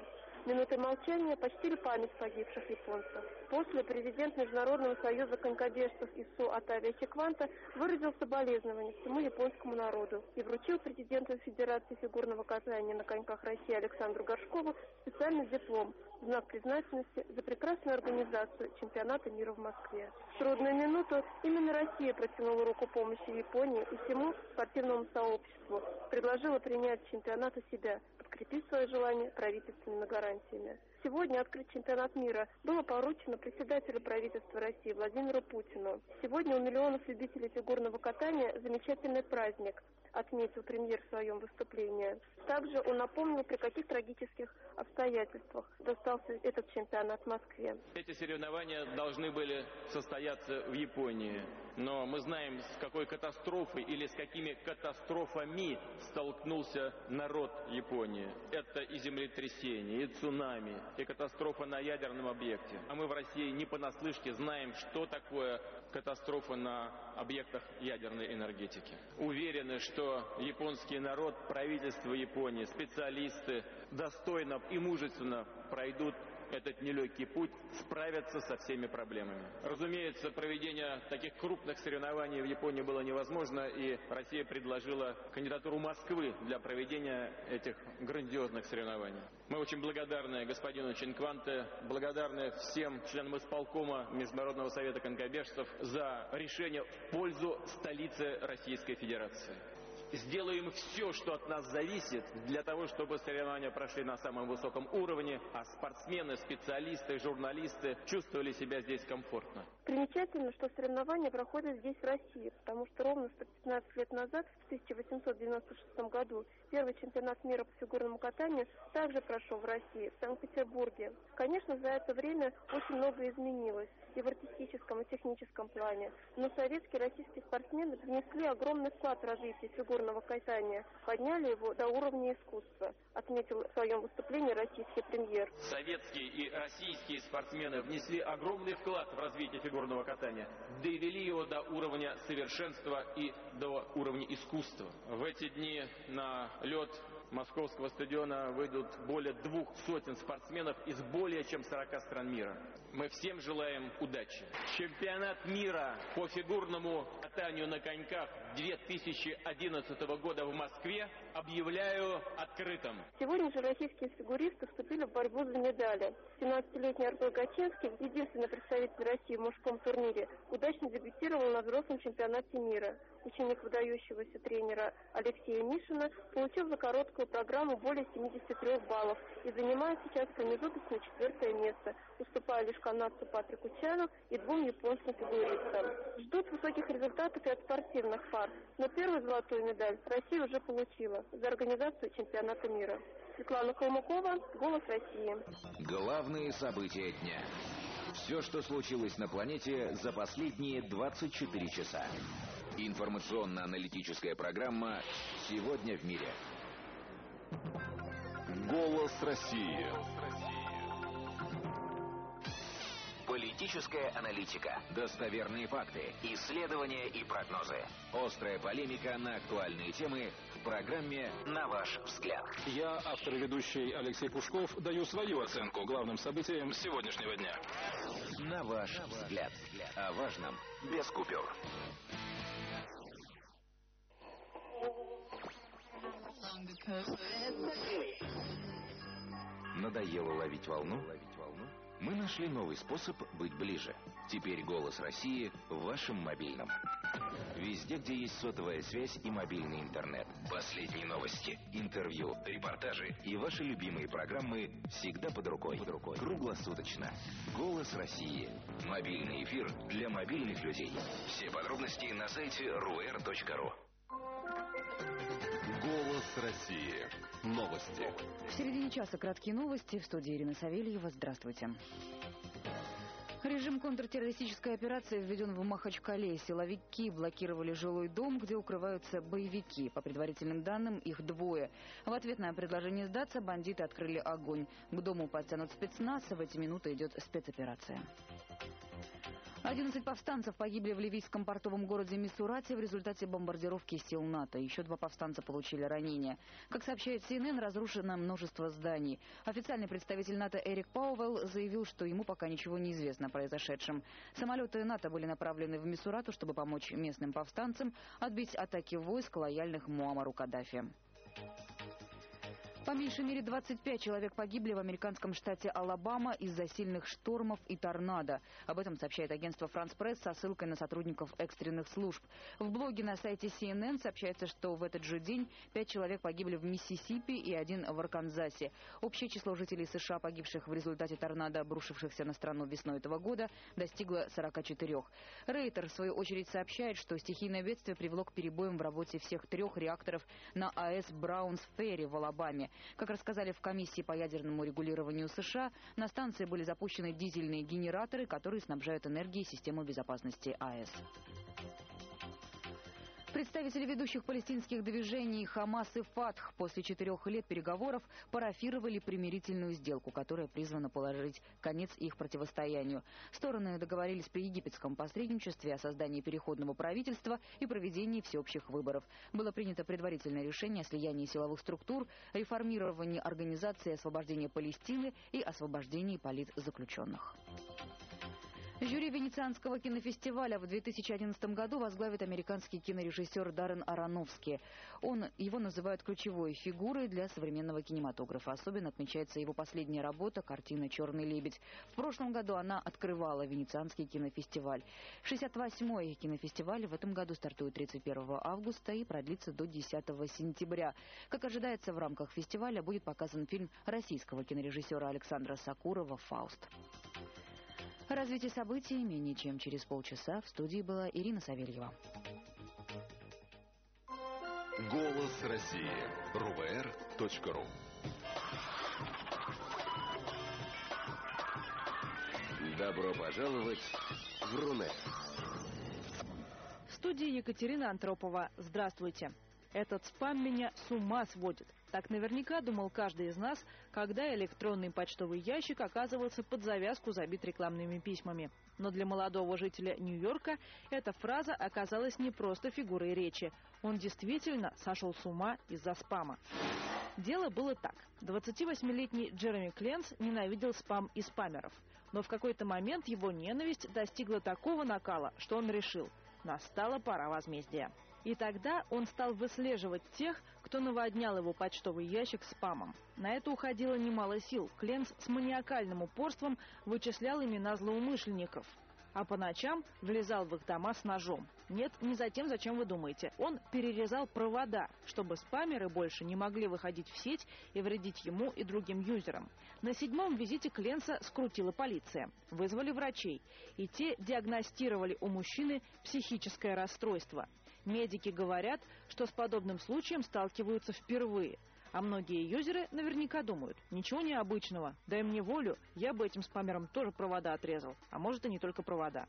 P: Минутой молчания почтили память погибших японцев. После президент Международного союза конькобежцев ИСУ Отавио Чикванта выразил соболезнования всему японскому народу и вручил президенту Федерации фигурного катания на коньках России Александру Горшкову специальный диплом в знак признательности за прекрасную организацию чемпионата мира в Москве. В трудную минуту именно Россия протянула руку помощи Японии и всему спортивному сообществу, предложила принять чемпионат у себя, подкрепить свое желание правительственными гарантиями. Сегодня открыть чемпионат мира было поручено председателю правительства России Владимиру Путину. Сегодня у миллионов любителей фигурного катания замечательный праздник, отметил премьер в своем выступлении. Также он напомнил, при каких трагических обстоятельствах достался этот чемпионат в Москве.
M: Эти соревнования должны были состояться в Японии. Но мы знаем, с какой катастрофой или с какими катастрофами столкнулся народ Японии. Это и землетрясение, и цунами, и катастрофа на ядерном объекте. А мы в России не понаслышке знаем, что такое катастрофа на объектах ядерной энергетики. Уверены, что японский народ, правительство Японии, специалисты достойно и мужественно пройдут этот нелегкий путь, справятся со всеми проблемами. Разумеется, проведение таких крупных соревнований в Японии было невозможно, и Россия предложила кандидатуру Москвы для проведения этих грандиозных соревнований. Мы очень благодарны господину Чикванте, благодарны всем членам исполкома Международного совета конькобежцев за решение в пользу столицы Российской Федерации. Сделаем все, что от нас зависит, для того, чтобы соревнования прошли на самом высоком уровне, а спортсмены, специалисты, журналисты чувствовали себя здесь комфортно.
P: Примечательно, что соревнования проходят здесь, в России, потому что ровно 115 лет назад, в 1896 году, первый чемпионат мира по фигурному катанию также прошел в России, в Санкт-Петербурге. Конечно, за это время очень многое изменилось и в артистическом, и техническом плане. Но советские и российские спортсмены внесли огромный вклад в развитие фигурного катания, подняли его до уровня искусства, отметил в своем выступлении российский премьер.
M: Советские и российские спортсмены внесли огромный вклад в развитие фигурного катания, довели его до уровня совершенства и до уровня искусства. В эти дни на лед Московского стадиона выйдут более 200 спортсменов из более чем 40 стран мира. Мы всем желаем удачи. Чемпионат мира по фигурному катанию на коньках 2011 года в Москве объявляю открытым.
P: Сегодня же российские фигуристы вступили в борьбу за медали. 17-летний Артур Гачевский, единственный представитель России в мужском турнире, удачно дебютировал на взрослом чемпионате мира. Ученик выдающегося тренера Алексея Мишина получил за короткую программу более 73 баллов и занимает сейчас промежуточное 4-е место, уступая лишь канадцу Патрику Чану и 2 японским фигуристам. Ждут высоких результатов и от спортивных пар, но первую золотую медаль Россия уже получила за организацию чемпионата мира. Светлана Калмыкова, «Голос России».
C: Главные события дня. Все, что случилось на планете за последние 24 часа. Информационно-аналитическая программа «Сегодня в мире».
D: Голос России.
C: Политическая аналитика, достоверные факты, исследования и прогнозы. Острая полемика на актуальные темы в программе «На ваш взгляд».
Q: Я, автор и ведущий Алексей Пушков, даю свою оценку главным событиям сегодняшнего дня.
C: «На ваш взгляд». О важном без купюр. Надоело ловить волну? Мы нашли новый способ быть ближе. Теперь «Голос России» в вашем мобильном. Везде, где есть сотовая связь и мобильный интернет. Последние новости, интервью, репортажи и ваши любимые программы всегда под рукой. Круглосуточно. «Голос России». Мобильный эфир для мобильных людей. Все подробности на сайте ruer.ru.
D: Голос России. Новости.
G: В середине часа краткие новости. В студии Ирина Савельева. Здравствуйте. Режим контртеррористической операции введен в Махачкале. Силовики блокировали жилой дом, где укрываются боевики. По предварительным данным, их 2. В ответ на предложение сдаться бандиты открыли огонь. К дому подтянут спецназ. В эти минуты идет спецоперация. 11 повстанцев погибли в ливийском портовом городе Мисурате в результате бомбардировки сил НАТО. Еще 2 повстанца получили ранения. Как сообщает CNN, разрушено множество зданий. Официальный представитель НАТО Эрик Пауэлл заявил, что ему пока ничего не известно о произошедшем. Самолеты НАТО были направлены в Мисурату, чтобы помочь местным повстанцам отбить атаки войск, лояльных Муаммару Каддафи. По меньшей мере 25 человек погибли в американском штате Алабама из-за сильных штормов и торнадо. Об этом сообщает агентство France Press со ссылкой на сотрудников экстренных служб. В блоге на сайте CNN сообщается, что в этот же день 5 человек погибли в Миссисипи и 1 в Арканзасе. Общее число жителей США, погибших в результате торнадо, обрушившихся на страну весной этого года, достигло 44. Рейтер, в свою очередь, сообщает, что стихийное бедствие привело к перебоям в работе всех 3 реакторов на АЭС Браунс-Ферри в Алабаме. Как рассказали в комиссии по ядерному регулированию США, на станции были запущены дизельные генераторы, которые снабжают энергией систему безопасности АЭС. Представители ведущих палестинских движений «Хамас» и «Фатх» после 4 лет переговоров парафировали примирительную сделку, которая призвана положить конец их противостоянию. Стороны договорились при египетском посредничестве о создании переходного правительства и проведении всеобщих выборов. Было принято предварительное решение о слиянии силовых структур, реформировании организации освобождения Палестины и освобождении политзаключенных. Жюри Венецианского кинофестиваля в 2011 году возглавит американский кинорежиссер Даррен Аронофски. Его называют ключевой фигурой для современного кинематографа. Особенно отмечается его последняя работа, картина «Черный лебедь». В прошлом году она открывала Венецианский кинофестиваль. 68-й кинофестиваль в этом году стартует 31 августа и продлится до 10 сентября. Как ожидается, в рамках фестиваля будет показан фильм российского кинорежиссера Александра Сакурова «Фауст». Развитие событий менее чем через полчаса. В студии была Ирина Савельева.
D: Голос России. РУВР.ру.
C: Добро пожаловать в Рунет.
R: В студии Екатерина Антропова. Здравствуйте. Этот спам меня с ума сводит. Так наверняка думал каждый из нас, когда электронный почтовый ящик оказывался под завязку забит рекламными письмами. Но для молодого жителя Нью-Йорка эта фраза оказалась не просто фигурой речи. Он действительно сошел с ума из-за спама. Дело было так. 28-летний Джереми Кленс ненавидел спам и спамеров. Но в какой-то момент его ненависть достигла такого накала, что он решил – настала пора возмездия. И тогда он стал выслеживать тех, кто наводнял его почтовый ящик спамом. На это уходило немало сил. Кленс с маниакальным упорством вычислял имена злоумышленников. А по ночам влезал в их дома с ножом. Нет, не за тем, зачем вы думаете. Он перерезал провода, чтобы спамеры больше не могли выходить в сеть и вредить ему и другим юзерам. На 7-м визите Кленса скрутила полиция. Вызвали врачей. И те диагностировали у мужчины психическое расстройство. Медики говорят, что с подобным случаем сталкиваются впервые. А многие юзеры наверняка думают, ничего необычного, дай мне волю, я бы этим спамерам тоже провода отрезал. А может и не только провода.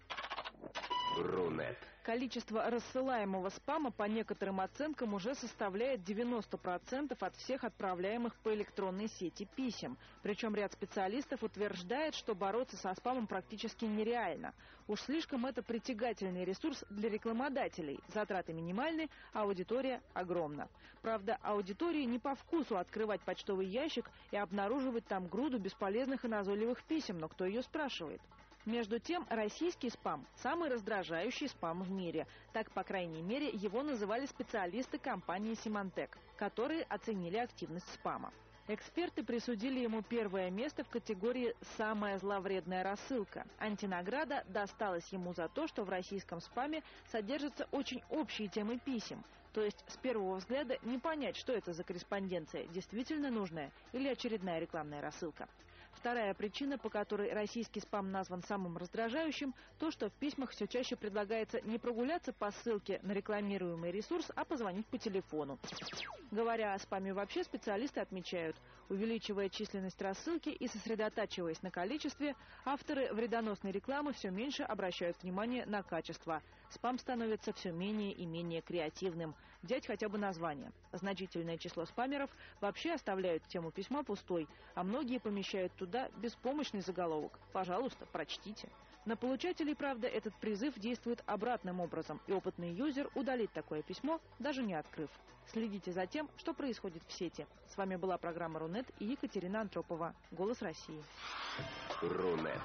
C: Рунет.
R: Количество рассылаемого спама по некоторым оценкам уже составляет 90% от всех отправляемых по электронной сети писем. Причем ряд специалистов утверждает, что бороться со спамом практически нереально. Уж слишком это притягательный ресурс для рекламодателей. Затраты минимальны, а аудитория огромна. Правда, аудитории не по вкусу открывать почтовый ящик и обнаруживать там груду бесполезных и назойливых писем, но кто ее спрашивает? Между тем, российский спам – самый раздражающий спам в мире. Так, по крайней мере, его называли специалисты компании Symantec, которые оценили активность спама. Эксперты присудили ему первое место в категории «Самая зловредная рассылка». Антинаграда досталась ему за то, что в российском спаме содержатся очень общие темы писем. То есть, с первого взгляда не понять, что это за корреспонденция, действительно нужная или очередная рекламная рассылка. Вторая причина, по которой российский спам назван самым раздражающим, то, что в письмах все чаще предлагается не прогуляться по ссылке на рекламируемый ресурс, а позвонить по телефону. Говоря о спаме вообще, специалисты отмечают, увеличивая численность рассылки и сосредотачиваясь на количестве, авторы вредоносной рекламы все меньше обращают внимание на качество. Спам становится все менее и менее креативным. Взять хотя бы название. Значительное число спамеров вообще оставляют тему письма пустой, а многие помещают туда беспомощный заголовок. Пожалуйста, прочтите. На получателей, правда, этот призыв действует обратным образом, и опытный юзер удалит такое письмо, даже не открыв. Следите за тем, что происходит в сети. С вами была программа Рунет и Екатерина Антропова. Голос России.
C: Рунет.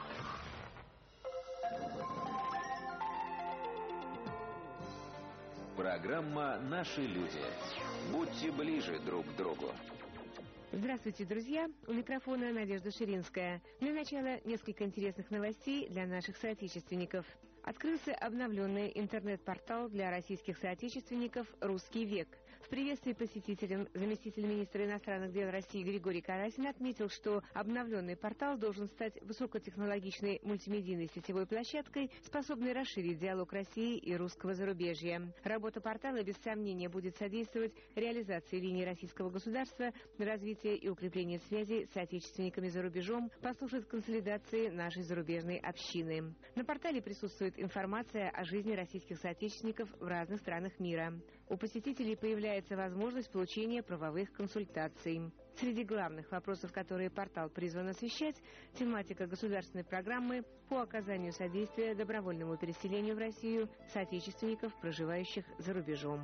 C: Программа «Наши люди». Будьте ближе друг к другу.
F: Здравствуйте, друзья! У микрофона Надежда Ширинская. Для начала несколько интересных новостей для наших соотечественников. Открылся обновленный интернет-портал для российских соотечественников «Русский век». В приветствии посетителям заместитель министра иностранных дел России Григорий Карасин отметил, что обновленный портал должен стать высокотехнологичной мультимедийной сетевой площадкой, способной расширить диалог России и русского зарубежья. Работа портала, без сомнения, будет содействовать реализации линии российского государства, развития и укрепления связей с соотечественниками за рубежом, послужит консолидации нашей зарубежной общины. На портале присутствует информация о жизни российских соотечественников в разных странах мира. У посетителей появляется возможность получения правовых консультаций. Среди главных вопросов, которые портал призван освещать, тематика государственной программы по оказанию содействия добровольному переселению в Россию соотечественников, проживающих за рубежом.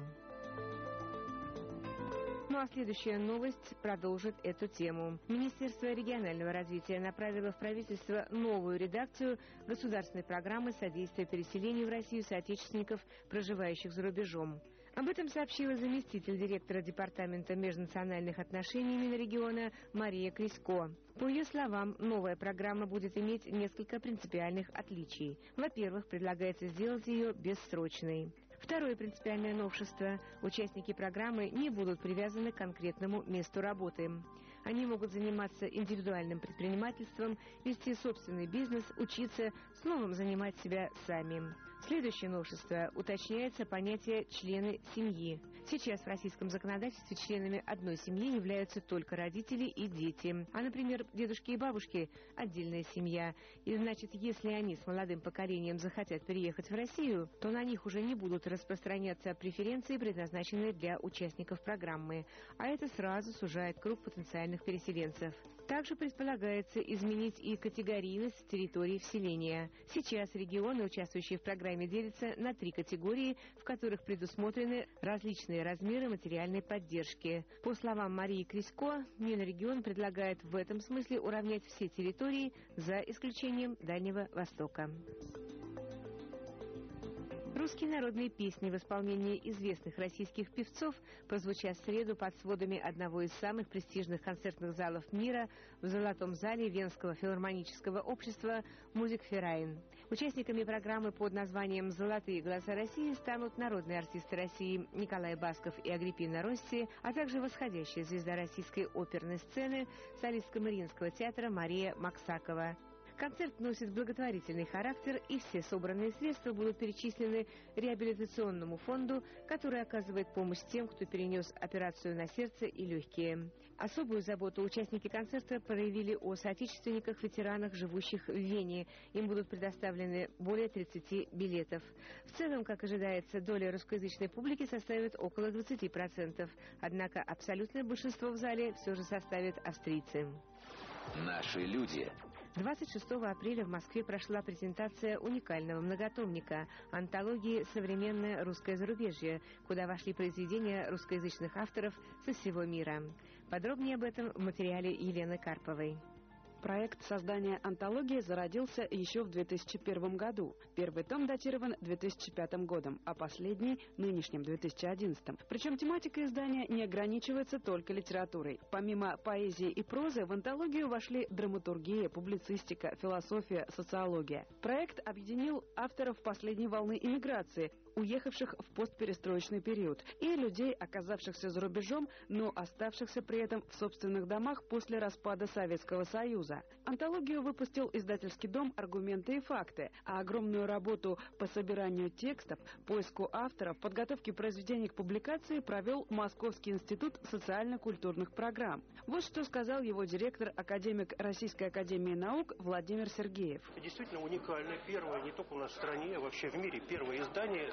F: Ну а следующая новость продолжит эту тему. Министерство регионального развития направило в правительство новую редакцию государственной программы содействия переселению в Россию соотечественников, проживающих за рубежом. Об этом сообщила заместитель директора Департамента межнациональных отношений Минрегиона Мария Крисько. По ее словам, новая программа будет иметь несколько принципиальных отличий. Во-первых, предлагается сделать ее бессрочной. Второе принципиальное новшество – участники программы не будут привязаны к конкретному месту работы. Они могут заниматься индивидуальным предпринимательством, вести собственный бизнес, учиться, снова занимать себя сами. Следующее новшество – уточняется понятие «члены семьи». Сейчас в российском законодательстве членами одной семьи являются только родители и дети. А, например, дедушки и бабушки – отдельная семья. И значит, если они с молодым поколением захотят переехать в Россию, то на них уже не будут распространяться преференции, предназначенные для участников программы. А это сразу сужает круг потенциальных переселенцев. Также предполагается изменить и категорийность территории вселения. Сейчас регионы, участвующие в программе, делятся на 3 категории, в которых предусмотрены различные размеры материальной поддержки. По словам Марии Крисько, Минрегион предлагает в этом смысле уравнять все территории, за исключением Дальнего Востока. Русские народные песни в исполнении известных российских певцов прозвучат в среду под сводами одного из самых престижных концертных залов мира в Золотом зале Венского филармонического общества «Музикферайн». Участниками программы под названием «Золотые голоса России» станут народные артисты России Николай Басков и Агриппина Росси, а также восходящая звезда российской оперной сцены, солистка Мариинского театра Мария Максакова. Концерт носит благотворительный характер, и все собранные средства будут перечислены реабилитационному фонду, который оказывает помощь тем, кто перенес операцию на сердце и легкие. Особую заботу участники концерта проявили о соотечественниках-ветеранах, живущих в Вене. Им будут предоставлены более 30 билетов. В целом, как ожидается, доля русскоязычной публики составит около 20%. Однако абсолютное большинство в зале все же составят австрийцы.
C: Наши люди.
F: 26 апреля в Москве прошла презентация уникального многотомника антологии «Современное русское зарубежье», куда вошли произведения русскоязычных авторов со всего мира. Подробнее об этом в материале Елены Карповой.
J: Проект создания антологии зародился еще в 2001 году. Первый том датирован 2005 годом, а последний – нынешним 2011. Причем тематика издания не ограничивается только литературой. Помимо поэзии и прозы в антологию вошли драматургия, публицистика, философия, социология. Проект объединил авторов последней волны иммиграции, уехавших в постперестроечный период, и людей, оказавшихся за рубежом, но оставшихся при этом в собственных домах после распада Советского Союза. Антологию выпустил издательский дом «Аргументы и факты», а огромную работу по собиранию текстов, поиску авторов, подготовке произведений к публикации провел Московский институт социально-культурных программ. Вот что сказал его директор, академик Российской академии наук Владимир Сергеев.
S: Действительно уникальное, первое не только у нас в стране, а вообще в мире первое издание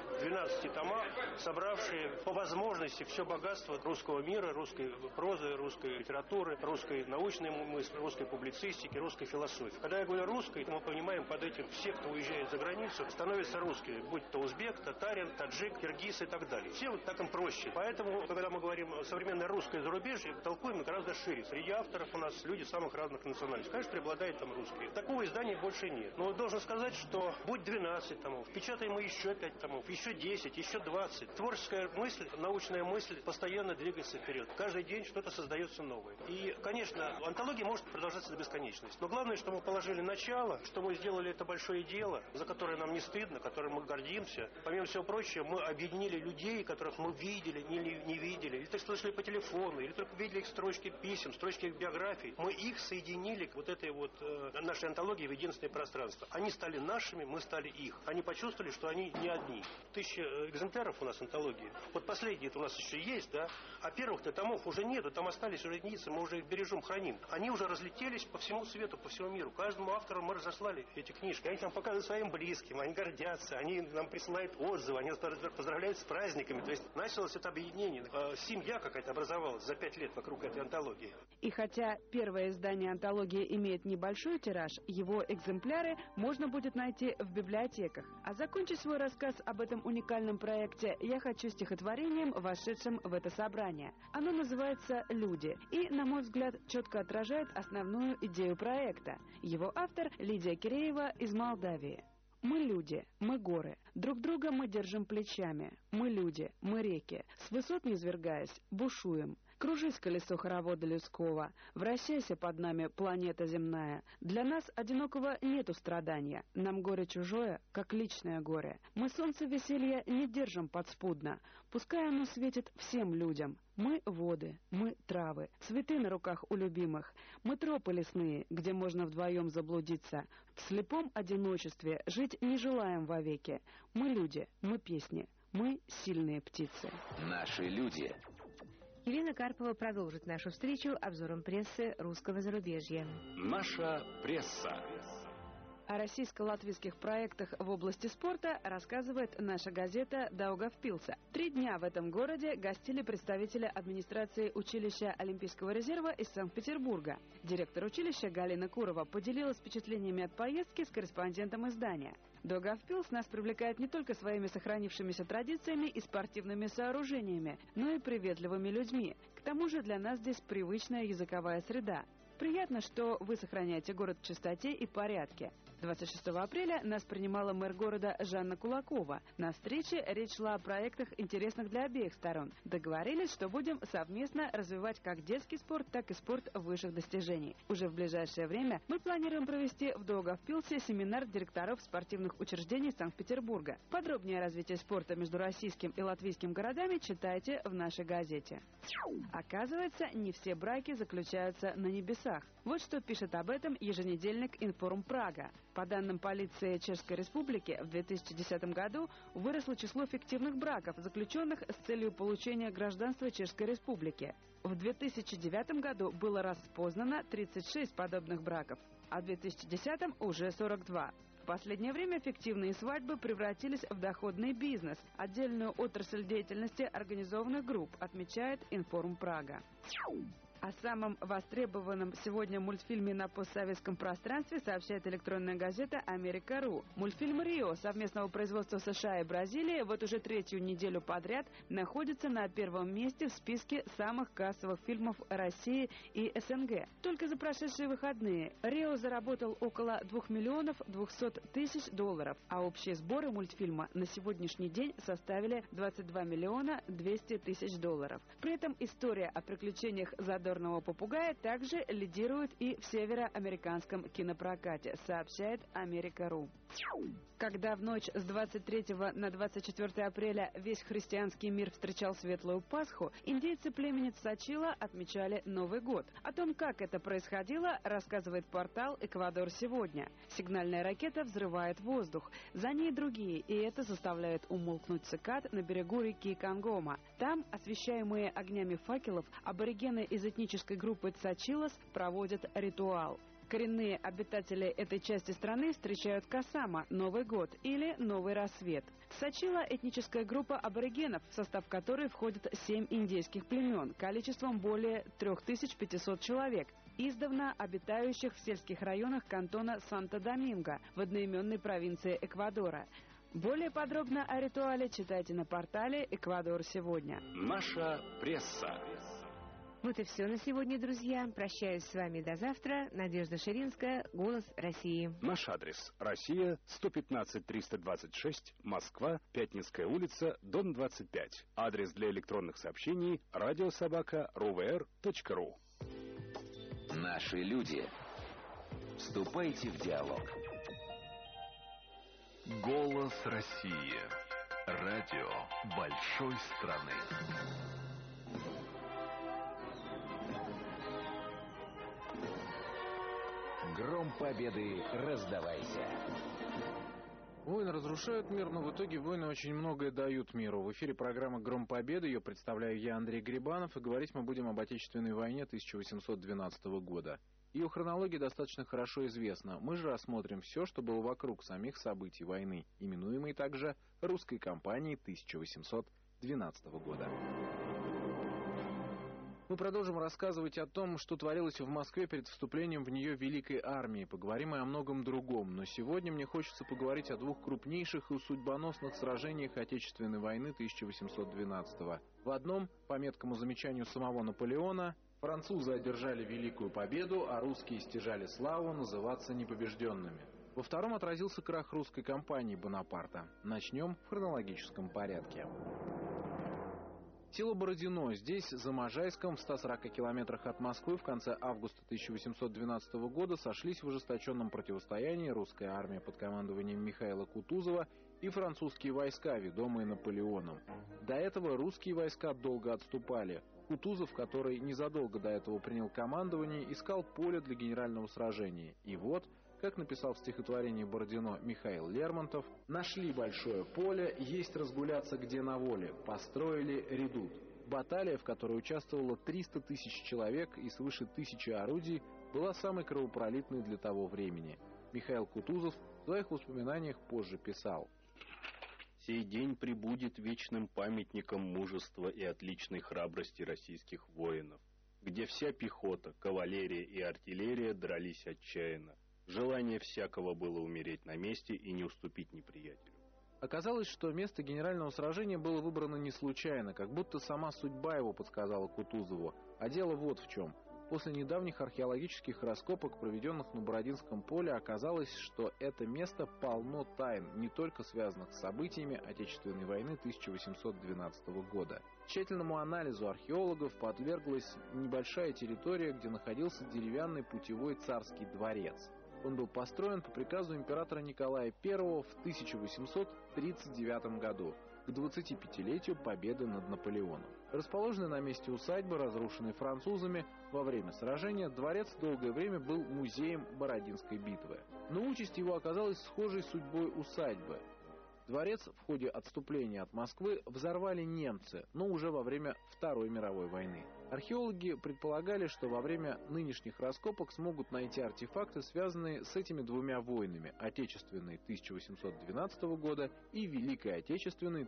S: в 12 томах, собравшие по возможности все богатство русского мира, русской прозы, русской литературы, русской научной мысли, русской публицистики, русской философии. Когда я говорю русской, мы понимаем под этим все, кто уезжает за границу, становятся русскими, будь то узбек, татарин, таджик, киргиз и так далее. Все вот так им проще. Поэтому, когда мы говорим о современное русское зарубежье, толкуем гораздо шире. Среди авторов у нас люди самых разных национальностей. Конечно, преобладает там русские. Такого издания больше нет. Но должен сказать, что будь 12 томов, печатаем мы еще 5 томов, еще 10, еще 20. Творческая мысль, научная мысль постоянно двигается вперед. Каждый день что-то создается новое. И, конечно, антология может продолжаться до бесконечности. Но главное, что мы положили начало, что мы сделали это большое дело, за которое нам не стыдно, которым мы гордимся. Помимо всего прочего, мы объединили людей, которых мы видели, не видели, или только слышали по телефону, или только видели их строчки писем, строчки их биографий. Мы их соединили к вот этой вот нашей антологии в единственное пространство. Они стали нашими, мы стали их. Они почувствовали, что они не одни. 1000 экземпляров у нас антологии. Вот последние у нас еще есть, да, а первых-то томов уже нету, там остались уже единицы, мы уже их бережем, храним. Они уже разлетелись по всему свету, по всему миру. Каждому автору мы разослали эти книжки. Они там показывают своим близким, они гордятся, они нам присылают отзывы, они поздравляют с праздниками. То есть началось это объединение. Семья какая-то образовалась за 5 лет вокруг этой антологии.
J: И хотя первое издание антологии имеет небольшой тираж, его экземпляры можно будет найти в библиотеках. А закончить свой рассказ об этом уникальном проекте я хочу стихотворением, вошедшим в это собрание. Оно называется «Люди» и, на мой взгляд, четко отражает основную идею проекта. Его автор Лидия Киреева из Молдавии. Мы люди, мы горы, друг друга мы держим плечами. Мы люди, мы реки, с высот низвергаясь, бушуем. Кружись, колесо хоровода людского, вращайся под нами, планета земная. Для нас одинокого нету страдания, нам горе чужое, как личное горе. Мы солнце веселья не держим подспудно, пускай оно светит всем людям. Мы воды, мы травы, цветы на руках у любимых. Мы тропы лесные, где можно вдвоем заблудиться. В слепом одиночестве жить не желаем вовеки. Мы люди, мы песни, мы сильные птицы.
C: Наши люди.
F: Елена Карпова продолжит нашу встречу обзором прессы русского зарубежья.
Q: Наша пресса.
J: О российско-латвийских проектах в области спорта рассказывает наша газета «Даугавпилса». 3 дня в этом городе гостили представители администрации училища Олимпийского резерва из Санкт-Петербурга. Директор училища Галина Курова поделилась впечатлениями от поездки с корреспондентом издания. Даугавпилс нас привлекает не только своими сохранившимися традициями и спортивными сооружениями, но и приветливыми людьми. К тому же для нас здесь привычная языковая среда. Приятно, что вы сохраняете город в чистоте и порядке. 26 апреля нас принимала мэр города Жанна Кулакова. На встрече речь шла о проектах, интересных для обеих сторон. Договорились, что будем совместно развивать как детский спорт, так и спорт высших достижений. Уже в ближайшее время мы планируем провести в Даугавпилсе семинар директоров спортивных учреждений Санкт-Петербурга. Подробнее о развитии спорта между российским и латвийским городами читайте в нашей газете. Оказывается, не все браки заключаются на небесах. Вот что пишет об этом еженедельник «Информ Прага». По данным полиции Чешской Республики, в 2010 году выросло число фиктивных браков, заключенных с целью получения гражданства Чешской Республики. В 2009 году было распознано 36 подобных браков, а в 2010 уже 42. В последнее время фиктивные свадьбы превратились в доходный бизнес, отдельную отрасль деятельности организованных групп, отмечает «Информ Прага». О самом востребованном сегодня мультфильме на постсоветском пространстве сообщает электронная газета «Америка.ру». Мультфильм «Рио» совместного производства США и Бразилии вот уже 3-ю неделю подряд находится на 1-м месте в списке самых кассовых фильмов России и СНГ. Только за прошедшие выходные «Рио» заработал около 2 миллионов 200 тысяч долларов, а общие сборы мультфильма на сегодняшний день составили 22 миллиона 200 тысяч долларов. При этом история о приключениях задорного попугая также лидирует и в североамериканском кинопрокате, сообщает Америка.ру. Когда в ночь с 23 на 24 апреля весь христианский мир встречал Светлую Пасху, индейцы племени Цачила отмечали Новый год. О том, как это происходило, рассказывает портал «Эквадор сегодня». Сигнальная ракета взрывает воздух. За ней другие, и это заставляет умолкнуть цикад на берегу реки Кангома. Там, освещаемые огнями факелов, аборигены из этнической группы Цачилас проводят ритуал. Коренные обитатели этой части страны встречают Касама – Новый год или Новый рассвет. Сачила – этническая группа аборигенов, в состав которой входят 7 индейских племен, количеством более 3500 человек, издавна обитающих в сельских районах кантона Санто-Доминго в одноименной провинции Эквадора. Более подробно о ритуале читайте на портале «Эквадор сегодня».
D: Наша пресса.
F: Вот и все на сегодня, друзья. Прощаюсь с вами до завтра. Надежда Ширинская, «Голос России».
T: Наш адрес: Россия, 115-326, Москва, Пятницкая улица, дом 25. Адрес для электронных сообщений: radio@ruver.ru.
C: Наши люди. Вступайте в диалог.
D: Голос России. Радио большой страны.
C: Гром победы раздавайся.
U: Войны разрушают мир, но в итоге войны очень многое дают миру. В эфире программа «Гром Победы». Ее представляю я, Андрей Грибанов, и говорить мы будем об Отечественной войне 1812 года. Ее хронология достаточно хорошо известна. Мы же рассмотрим все, что было вокруг самих событий войны, именуемой также «Русской кампанией 1812 года». Мы продолжим рассказывать о том, что творилось в Москве перед вступлением в нее Великой армии. Поговорим и о многом другом. Но сегодня мне хочется поговорить о двух крупнейших и судьбоносных сражениях Отечественной войны 1812-го. В одном, по меткому замечанию самого Наполеона, французы одержали великую победу, а русские стяжали славу называться непобежденными. Во втором отразился крах русской кампании Бонапарта. Начнем в хронологическом порядке. Село Бородино. Здесь, за Можайском, в 140 километрах от Москвы, в конце августа 1812 года сошлись в ожесточенном противостоянии русская армия под командованием Михаила Кутузова и французские войска, ведомые Наполеоном. До этого русские войска долго отступали. Кутузов, который незадолго до этого принял командование, искал поле для генерального сражения. И вот, как написал в стихотворении Бородино Михаил Лермонтов: «Нашли большое поле, есть разгуляться где на воле, построили редут». Баталия, в которой участвовало 300 тысяч человек и свыше 1000 орудий, была самой кровопролитной для того времени. Михаил Кутузов в своих воспоминаниях позже писал:
V: «Сей день пребудет вечным памятником мужества и отличной храбрости российских воинов, где вся пехота, кавалерия и артиллерия дрались отчаянно. Желание всякого было умереть на месте и не уступить неприятелю».
U: Оказалось, что место генерального сражения было выбрано не случайно, как будто сама судьба его подсказала Кутузову. А дело вот в чем. После недавних археологических раскопок, проведенных на Бородинском поле, оказалось, что это место полно тайн, не только связанных с событиями Отечественной войны 1812 года. Тщательному анализу археологов подверглась небольшая территория, где находился деревянный путевой царский дворец. Он был построен по приказу императора Николая I в 1839 году, к 25-летию победы над Наполеоном. Расположенный на месте усадьбы, разрушенной французами во время сражения, дворец долгое время был музеем Бородинской битвы. Но участь его оказалась схожей судьбой усадьбы. Дворец в ходе отступления от Москвы взорвали немцы, но уже во время Второй мировой войны. Археологи предполагали, что во время нынешних раскопок смогут найти артефакты, связанные с этими двумя войнами – Отечественной 1812 года и Великой Отечественной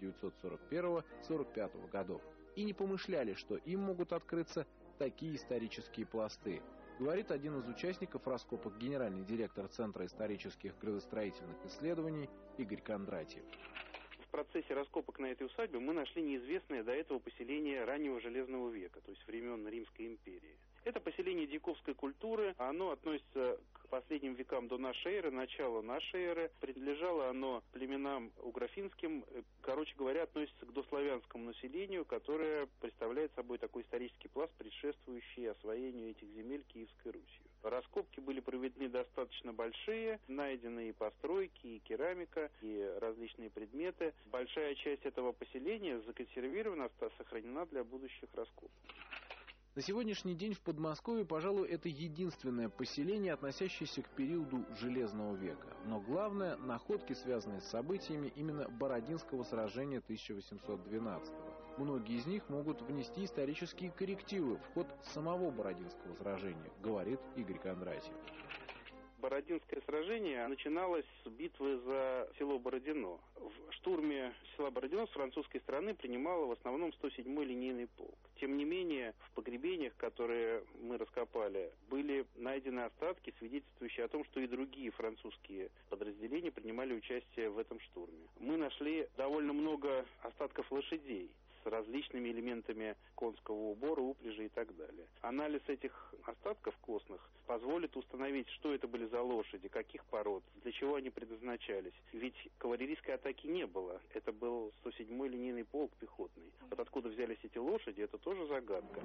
U: 1941-1945 годов. И не помышляли, что им могут открыться такие исторические пласты. Говорит один из участников раскопок, генеральный директор Центра исторических градостроительных исследований Игорь Кондратьев.
W: В процессе раскопок на этой усадьбе мы нашли неизвестное до этого поселение раннего Железного века, то есть времен Римской империи. Это поселение дьяковской культуры, оно относится к последним векам до нашей эры, началу нашей эры. Принадлежало оно племенам угрофинским, короче говоря, относится к дославянскому населению, которое представляет собой такой исторический пласт, предшествующий освоению этих земель Киевской Русью. Раскопки были проведены достаточно большие, найдены и постройки, и керамика, и различные предметы. Большая часть этого поселения законсервирована, сохранена для будущих раскопок.
U: На сегодняшний день в Подмосковье, пожалуй, это единственное поселение, относящееся к периоду Железного века. Но главное – находки, связанные с событиями именно Бородинского сражения 1812-го. Многие из них могут внести исторические коррективы в ход самого Бородинского сражения, говорит Игорь Кондратьев.
W: Бородинское сражение начиналось с битвы за село Бородино. В штурме села Бородино с французской стороны принимал в основном 107-й линейный полк. Тем не менее, в погребениях, которые мы раскопали, были найдены остатки, свидетельствующие о том, что и другие французские подразделения принимали участие в этом штурме. Мы нашли довольно много остатков лошадей с различными элементами конского убора, упряжи и так далее. Анализ этих остатков костных позволит установить, что это были за лошади, каких пород, для чего они предназначались. Ведь кавалерийской атаки не было. Это был 107-й линейный полк пехотный. Вот откуда взялись эти лошади, это тоже загадка.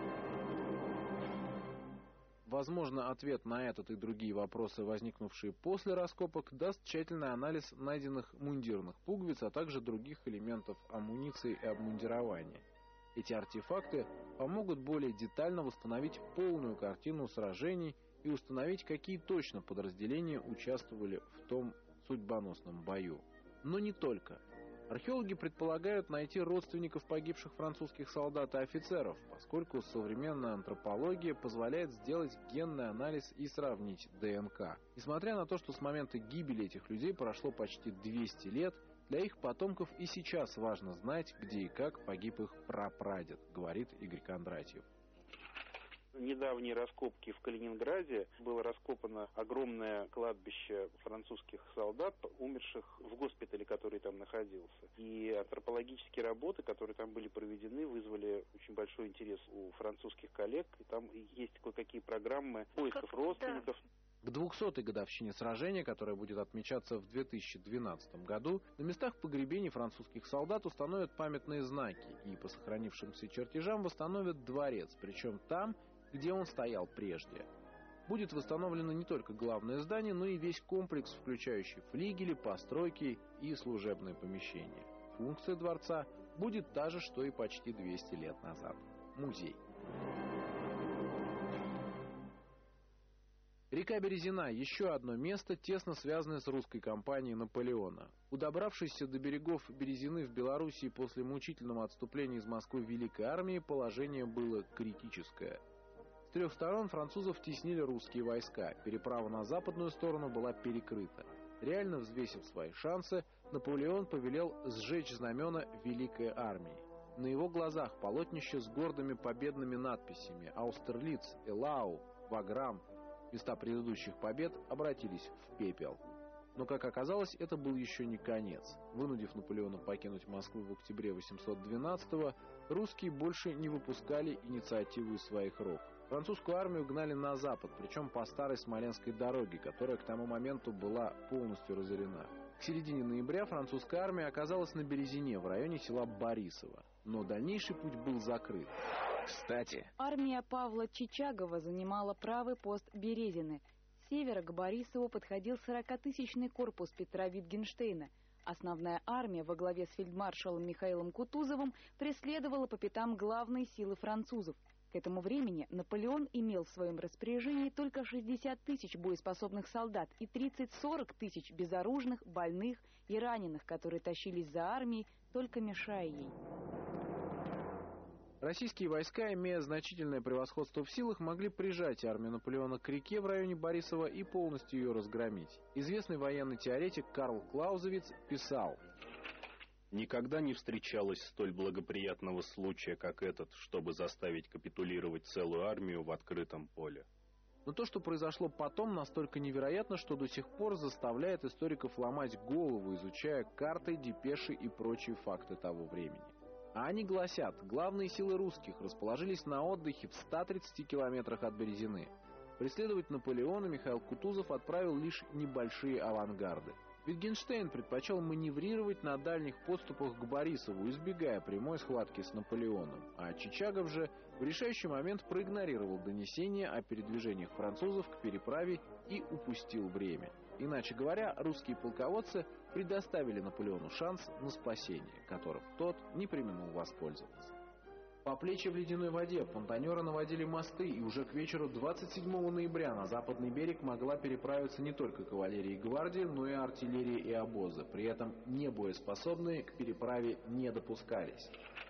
U: Возможно, ответ на этот и другие вопросы, возникнувшие после раскопок, даст тщательный анализ найденных мундирных пуговиц, а также других элементов амуниции и обмундирования. Эти артефакты помогут более детально восстановить полную картину сражений и установить, какие точно подразделения участвовали в том судьбоносном бою. Но не только. Археологи предполагают найти родственников погибших французских солдат и офицеров, поскольку современная антропология позволяет сделать генный анализ и сравнить ДНК. Несмотря на то, что с момента гибели этих людей прошло почти 200 лет, для их потомков и сейчас важно знать, где и как погиб их прапрадед, говорит Игорь Кондратьев.
W: Недавние раскопки в Калининграде было раскопано огромное кладбище французских солдат, умерших в госпитале, который там находился. И антропологические работы, которые там были проведены, вызвали очень большой интерес у французских коллег. И там есть кое-какие программы поисков родственников.
U: К 200-й годовщине сражения, которая будет отмечаться в 2012 году, на местах погребений французских солдат установят памятные знаки и по сохранившимся чертежам восстановят дворец, причем там, где он стоял прежде. Будет восстановлено не только главное здание, но и весь комплекс, включающий флигели, постройки и служебные помещения. Функция дворца будет та же, что и почти 200 лет назад. Музей. Река Березина – еще одно место, тесно связанное с русской кампанией Наполеона. У добравшейся до берегов Березины в Белоруссии после мучительного отступления из Москвы Великой армии положение было критическое. С трех сторон французов теснили русские войска, переправа на западную сторону была перекрыта. Реально взвесив свои шансы, Наполеон повелел сжечь знамена Великой армии. На его глазах полотнище с гордыми победными надписями «Аустерлиц», «Элау», «Ваграм», места предыдущих побед, обратились в пепел. Но, как оказалось, это был еще не конец. Вынудив Наполеона покинуть Москву в октябре 812-го, русские больше не выпускали инициативу из своих рук. Французскую армию гнали на запад, причем по старой Смоленской дороге, которая к тому моменту была полностью разорена. К середине ноября французская армия оказалась на Березине, в районе села Борисово. Но дальнейший путь был закрыт.
G: Кстати, армия Павла Чичагова занимала правый пост Березины. С севера к Борисову подходил 40-тысячный корпус Петра Витгенштейна. Основная армия во главе с фельдмаршалом Михаилом Кутузовым преследовала по пятам главные силы французов. К этому времени Наполеон имел в своем распоряжении только 60 тысяч боеспособных солдат и 30-40 тысяч безоружных, больных и раненых, которые тащились за армией, только мешая ей.
U: Российские войска, имея значительное превосходство в силах, могли прижать армию Наполеона к реке в районе Борисова и полностью ее разгромить. Известный военный теоретик Карл Клаузевиц писал:
V: «Никогда не встречалось столь благоприятного случая, как этот, чтобы заставить капитулировать целую армию в открытом поле».
U: Но то, что произошло потом, настолько невероятно, что до сих пор заставляет историков ломать голову, изучая карты, депеши и прочие факты того времени. А они гласят, главные силы русских расположились на отдыхе в 130 километрах от Березины. Преследовать Наполеона Михаил Кутузов отправил лишь небольшие авангарды. Витгенштейн предпочел маневрировать на дальних подступах к Борисову, избегая прямой схватки с Наполеоном, а Чичагов же в решающий момент проигнорировал донесения о передвижениях французов к переправе и упустил время. Иначе говоря, русские полководцы предоставили Наполеону шанс на спасение, которым тот не преминул воспользоваться. По плечи в ледяной воде понтонеры наводили мосты, и уже к вечеру 27 ноября на западный берег могла переправиться не только кавалерия и гвардия, но и артиллерия и обозы. При этом небоеспособные к переправе не допускались.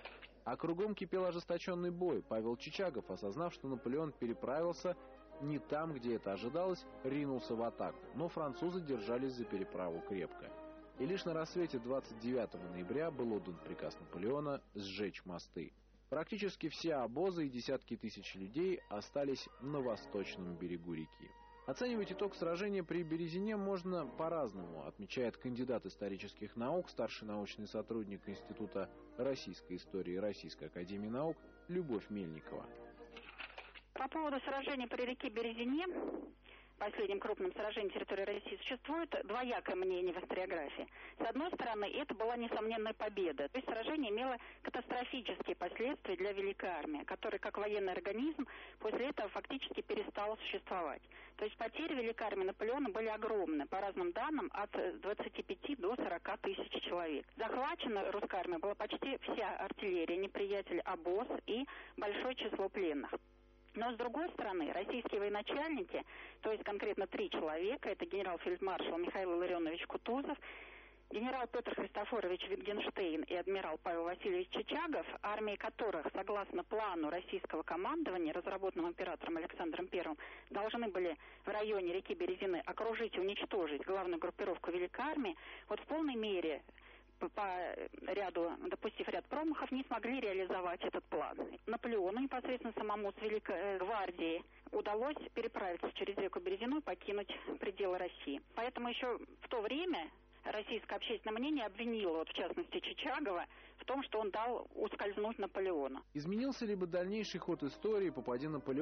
U: А кругом кипел ожесточенный бой. Павел Чичагов, осознав, что Наполеон переправился не там, где это ожидалось, ринулся в атаку. Но французы держались за переправу крепко. И лишь на рассвете 29 ноября был отдан приказ Наполеона сжечь мосты. Практически все обозы и десятки тысяч людей остались на восточном берегу реки. Оценивать итог сражения при Березине можно по-разному, отмечает кандидат исторических наук, старший научный сотрудник Института российской истории Российской академии наук Любовь Мельникова.
A: По поводу сражения при реке Березине, последнем крупном сражении территории России, существует двоякое мнение в историографии. С одной стороны, это была несомненная победа. То есть сражение имело катастрофические последствия для Великой армии, которая, как военный организм, после этого фактически перестала существовать. То есть потери Великой армии Наполеона были огромны. По разным данным, от 25 до 40 тысяч человек. Захвачена русская армия была почти вся артиллерия, неприятель обоз и большое число пленных. Но, с другой стороны, российские военачальники, то есть конкретно 3 человека, это генерал-фельдмаршал Михаил Илларионович Кутузов, генерал Петр Христофорович Витгенштейн и адмирал Павел Васильевич Чичагов, армии которых, согласно плану российского командования, разработанному императором Александром I, должны были в районе реки Березины окружить и уничтожить главную группировку Великой армии, вот в полной мере, допустив ряд промахов, не смогли реализовать этот план. Наполеону, непосредственно самому с Великой гвардией, удалось переправиться через реку Березину и покинуть пределы России. Поэтому еще в то время российское общественное мнение обвинило, в частности, Чичагова, в том, что он дал ускользнуть Наполеону.
U: Изменился ли бы дальнейший ход истории, попадя Наполеон